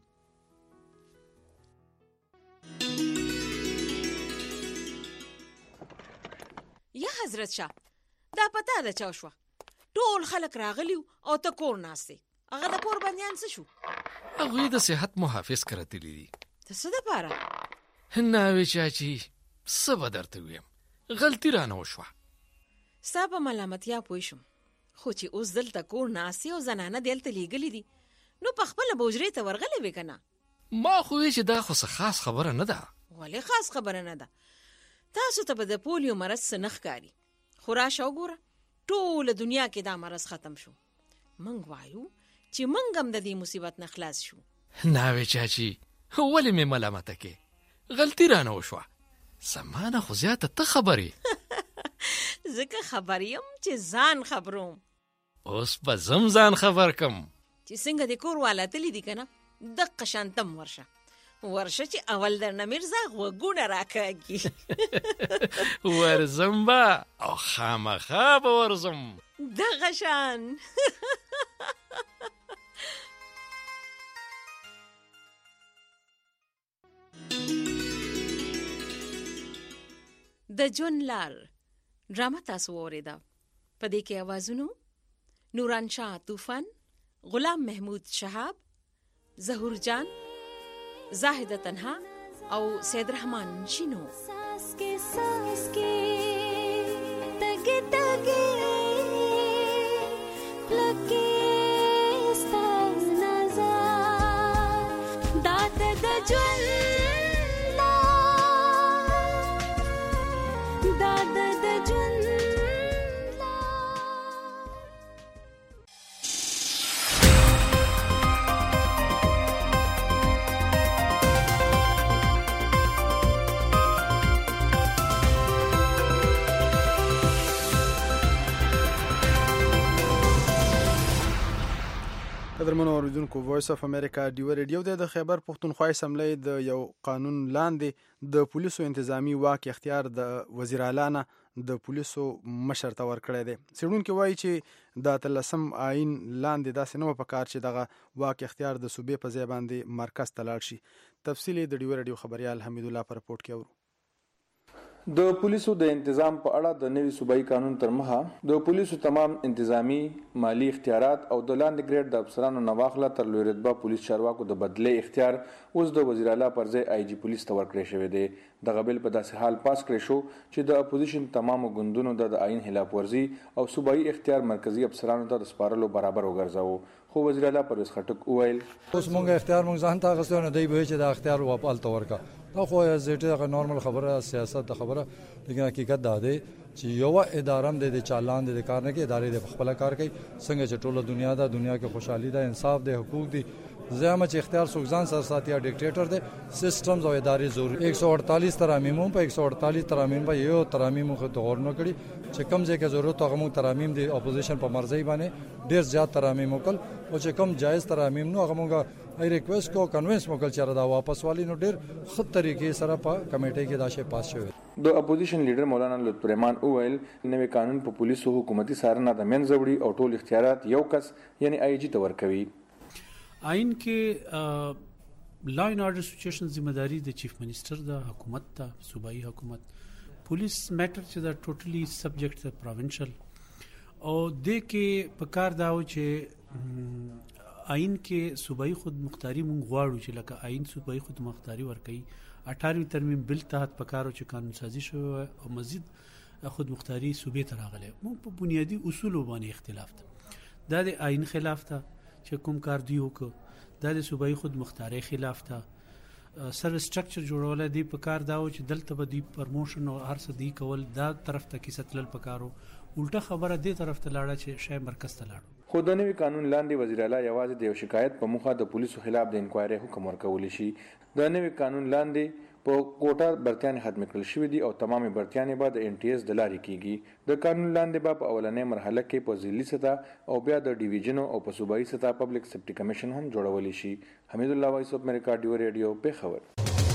یا حضرت شاه دا پتا ده چا شوه ټول خلک راغلیو او ته کور ناستې. هغه د کور بندیان څه شو؟ هغوی د صحت محافظ کره تللي دي. د څه دپاره؟ ناوې چاچي څه به درته ویم غلطي رانه وشوه. ستا په ملامتیا پوه شوم خو چې اوس دلته کور ناستې او زنانه دلته لیږلي دي نو په خپله به حجرې ته ورغلی وې که نه؟ ما خو وی چې دا خو څه خاص خبره نه ده. ولې خاص خبره نه ده؟ تاسو ته به د پولیو مرض څه نه ښکاري خو راشه وګوره ټوله دنیا کې دا مرض ختم شو. موږ وایو چې موږ هم د دې مصیبت نه خلاص شو. ناوې چاچي ولې مې ملامته کې غلطي رانه وشوه. زما نه خو زیاته ته خبرې ځکه خبر یم چې ځان خبروم. اوس به زم ځان خبر کم چې څنګه د کور والا تللی دي که نه دقه شانتم ورشه ورشه چې اول درنه میرزا غوږونه راکاږي. ورځم به او خامخا به ورځم دغه شان. د ژوند لار ډرامه تاسو واورېده. په دې کې اوازونو نوران شاه طوفان، غلام محمود شهاب، ظهور جان، زاهده تنها او سید رحمان شینو. ساس کے ساس کے تگے تگے لکے ستا نظر داد د ژوند داد د ژوند قدرمنو اوریدونکو وایس اف امریکا ډیو ریډیو د خیبر پښتونخوا اسمبلی د یو قانون لاندې د پولیسو انتظامی واک اختیار د وزیر اعلی نه د پولیسو مشر ته ورکړی دی. څېړونکي وایي چې د اتلسم آئین لاندې داسې نه وه پکار چې دغه واک اختیار د صوبې په ځای باندې مرکز ته لاړ شي. تفصیل د ډیو ریډیو خبریال حمید الله په رپورټ کې اورو. د پولیسو د تنظیم په اړه د نوي صوبایي قانون تر مخه د پولیسو تمام انتظامی مالی اختیارات او د لاندې ګریډ د افسرانو نواخله تر لوی رتبه پولیس چارواکو د بدله اختیار اوس د وزیر اعلی پر ځای آی جی پولیس ته ورکړی شوی دی. د غبل په داسې حال پاس کړی شو چې د اپوزیشن تمام ګوندونو د آئین خلاف ورزي او صوبایي اختیار مرکزی افسرانو ته د سپارلو برابر وګرځاو. خو وزیر اعلی پرویز خټک وویل اوس مونږ اختیار مونږ ځان ته غوښتنه دی به چې د اختیار واپال ته ورکا دا خو زیاته نورمال خبره سیاست د خبره لیکن حقیقت دا دی چې یو اداره هم د چالان د کار نه کې ادارې د خپل کار کوي څنګه چې ټوله دنیا دا دنیا کې خوشحالي ده انصاف ده حقوق دي زعما چې اختیار سوګزان سر ساتي ډیکټیټر ده سیستمز او ادارې ضروري ایک سو اڑتالیس ترامیم په ایک سو اڑتالیس ترامیم په یو ترامیم خو ته غور نه کړی چې کم ځای کې ضرورت هغه مو ترامیم دي اپوزیشن په مرزي باندې ډیر زیات ترامیم وکړ او چې کم جایز ترامیم نو هغه موږ ای ریکوست کو کنوینس موکل چر دا واپس والی نو ډیر خط طریقې سره په کمیټې کې دا شی پاس شوی. د اپوزیشن لیډر مولانا لطف الرحمن اویل نوې قانون په پولیسو حکومتي سارنه د منځوړي او ټول اختیارات یو کس یعنی آی جی ته ورکوي. آئین کې لا اینڈ آرډر سچویشن ذمہ داری د چیف منسٹر د حکومت ته صوبایي حکومت پولیس میټر چې دا ټوټلی سبجیکټ د پروینشل او د کې په کار داو چې آئین کې صوبایي خود مختاری مونږ غواړو چې لکه آئین صوبایي خود مختاری ورکړي اٹھارہویں ترمیم بل تحت پکارو چې قانون سازی شو او مزید خود مختاری صوبې ته راغله. مونږ په بنیادی اصول باندې اختلاف ده دا د آئین خلاف ده چې کوم کار دی وکړو دا د صوبایي خود مختاری خلاف ده سر سټرکچر جوړول دی په کار داو چې دلته به دی پرموشن او هر څه دی کول دا طرف ته کې ستلل پکارو الټه خبره دی طرف ته لاړه چې شای مرکز ته لاړو. خو د نوي قانون لاندې وزیر اعلی یوازې د یو شکایت په مخه د پولیسو خلاف د انکوایري حکم ورکول شي. د نوي قانون لاندې په کوټه برتیان ختم کړل شوې دي او تمامه برتیان به د ان ټي اس د لارې کیږي. د قانون لاندې به په اولنې مرحله کې په ضلعي سطح او بیا د ډیویژن او په صوبایي سطح پبلک سیفټي کمیشن هم جوړول شي. حمید الله وایس اف امریکا ډیو ریډیو په خبر.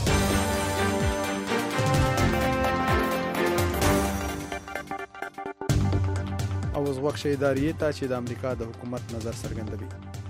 او اوس وخت شي ادارې ته چې د امریکا د حکومت نظر څرګندوي.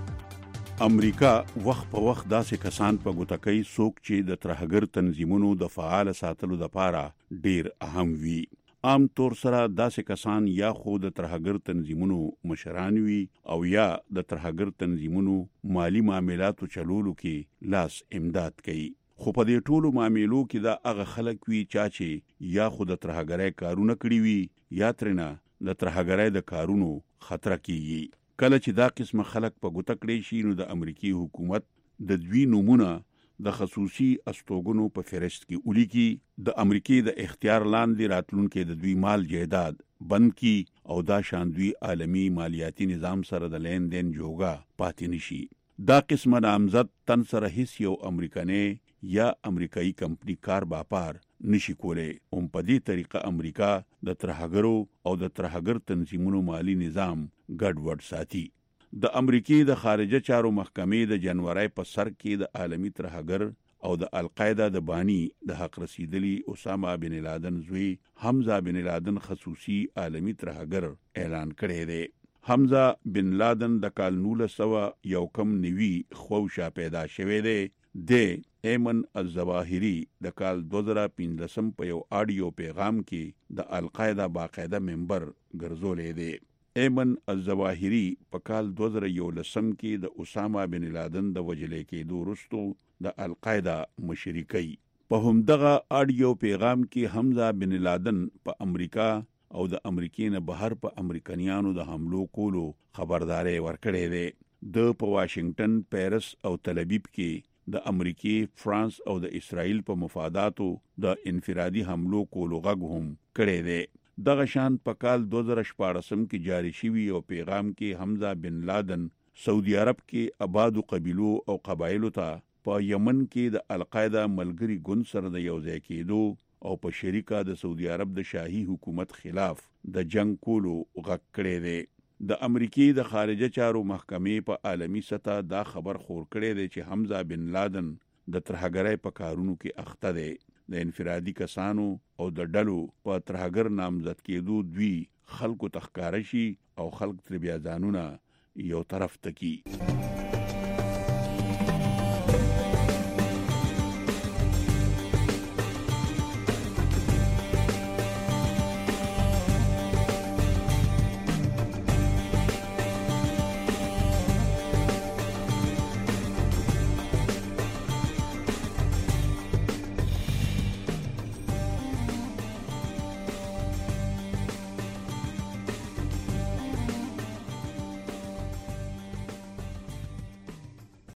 امریکا وخت په وخت داسې کسان په ګوتکۍ څوک چې د ترهګر تنظیمونو د فعال ساتلو لپاره ډیر اهم وي. عام طور سره داسې کسان یا خو د ترهګر تنظیمونو مشران وي او یا د ترهګر تنظیمونو مالی معاملاتو چلولو کې لاس امداد کوي. خو په دې ټولو معاملو کې دا هغه خلک وي چې یا خو د ترهګرۍ کارونه کړی وي یا ترنه د ترهګرۍ د کارونو خطر کیږي. کله چې دا قسم خلک په ګوته کړی شي نو د امریکای حکومت د دوی نمونه د خصوصي استوګنو په فهرست کې ولیکي. د امریکای د اختیار لاندې راتلونکو د دوی مال جایداد بند کی او دا شان دوی عالمی مالیاتی نظام سره د لین دین جوګه پاتې نشي. دا قسمه نامزد تن سره هیڅ یو امریکاني یا امریکایي کمپنی کار باپار نشي کولای. هم په دې طریقه امریکا د ترهګرو او د ترهګر تنظیمونو مالی نظام ګډوډ ساتي. د امریکای د خارجه چارو محکمې د جنوري په سر کې د عالمی ترهګر او د القاعده د بانی د حق رسیدلی اسامه بن لادن زوی حمزه بن لادن خصوصي عالمی ترهګر اعلان کړی دی. حمزه بن لادن د کال نولس سوه یو کم نوي خوشا پیدا شوی دی. د ایمن الظواهری د کال دو زره پنځلسم په یو آډیو پیغام کې د القاعده باقاعده ممبر ګرځولې دی. ایمن الظواهری په کال دو زره یولسم کې د اسامه بن لادن د وجلې کېدو وروسته د القاعده مشري کوي. په همدغه آډیو پیغام کې حمزه بن لادن په امریکا او د امریکای نه بهر په امریکایانو د حملو کولو خبرداري ورکړې ده. د په واشنگټن، پیرس او تل ابیب کې د امریکای، فرانس او د اسرائیل په مفاداتو د انفرادي حملو کولو غږ هم کړی دی. دغه شان په کال دو زره شپاړسم کې جاری شوی او پیغام کې حمزه بن لادن سعودي عرب کې آبادو قبیلو او قبایلو ته په یمن کې د القاعده ملګری ګوند سره د یوځای کېدو او په شریکه د سعودي عرب د شاهي حکومت خلاف د جنگ کولو غږ کړی دی. د امریکای د خارجه چارو محکمې په عالمی سطح دا خبر خور کړی دی چې حمزه بن لادن د ترهګرۍ په کارونو کې اخته دی. د انفرادي کسانو او د ډلو په ترهګر نامزد کېدو دوی خلکو تخکاره شي او خلک تر بیا ځانونه یو طرف ته کی.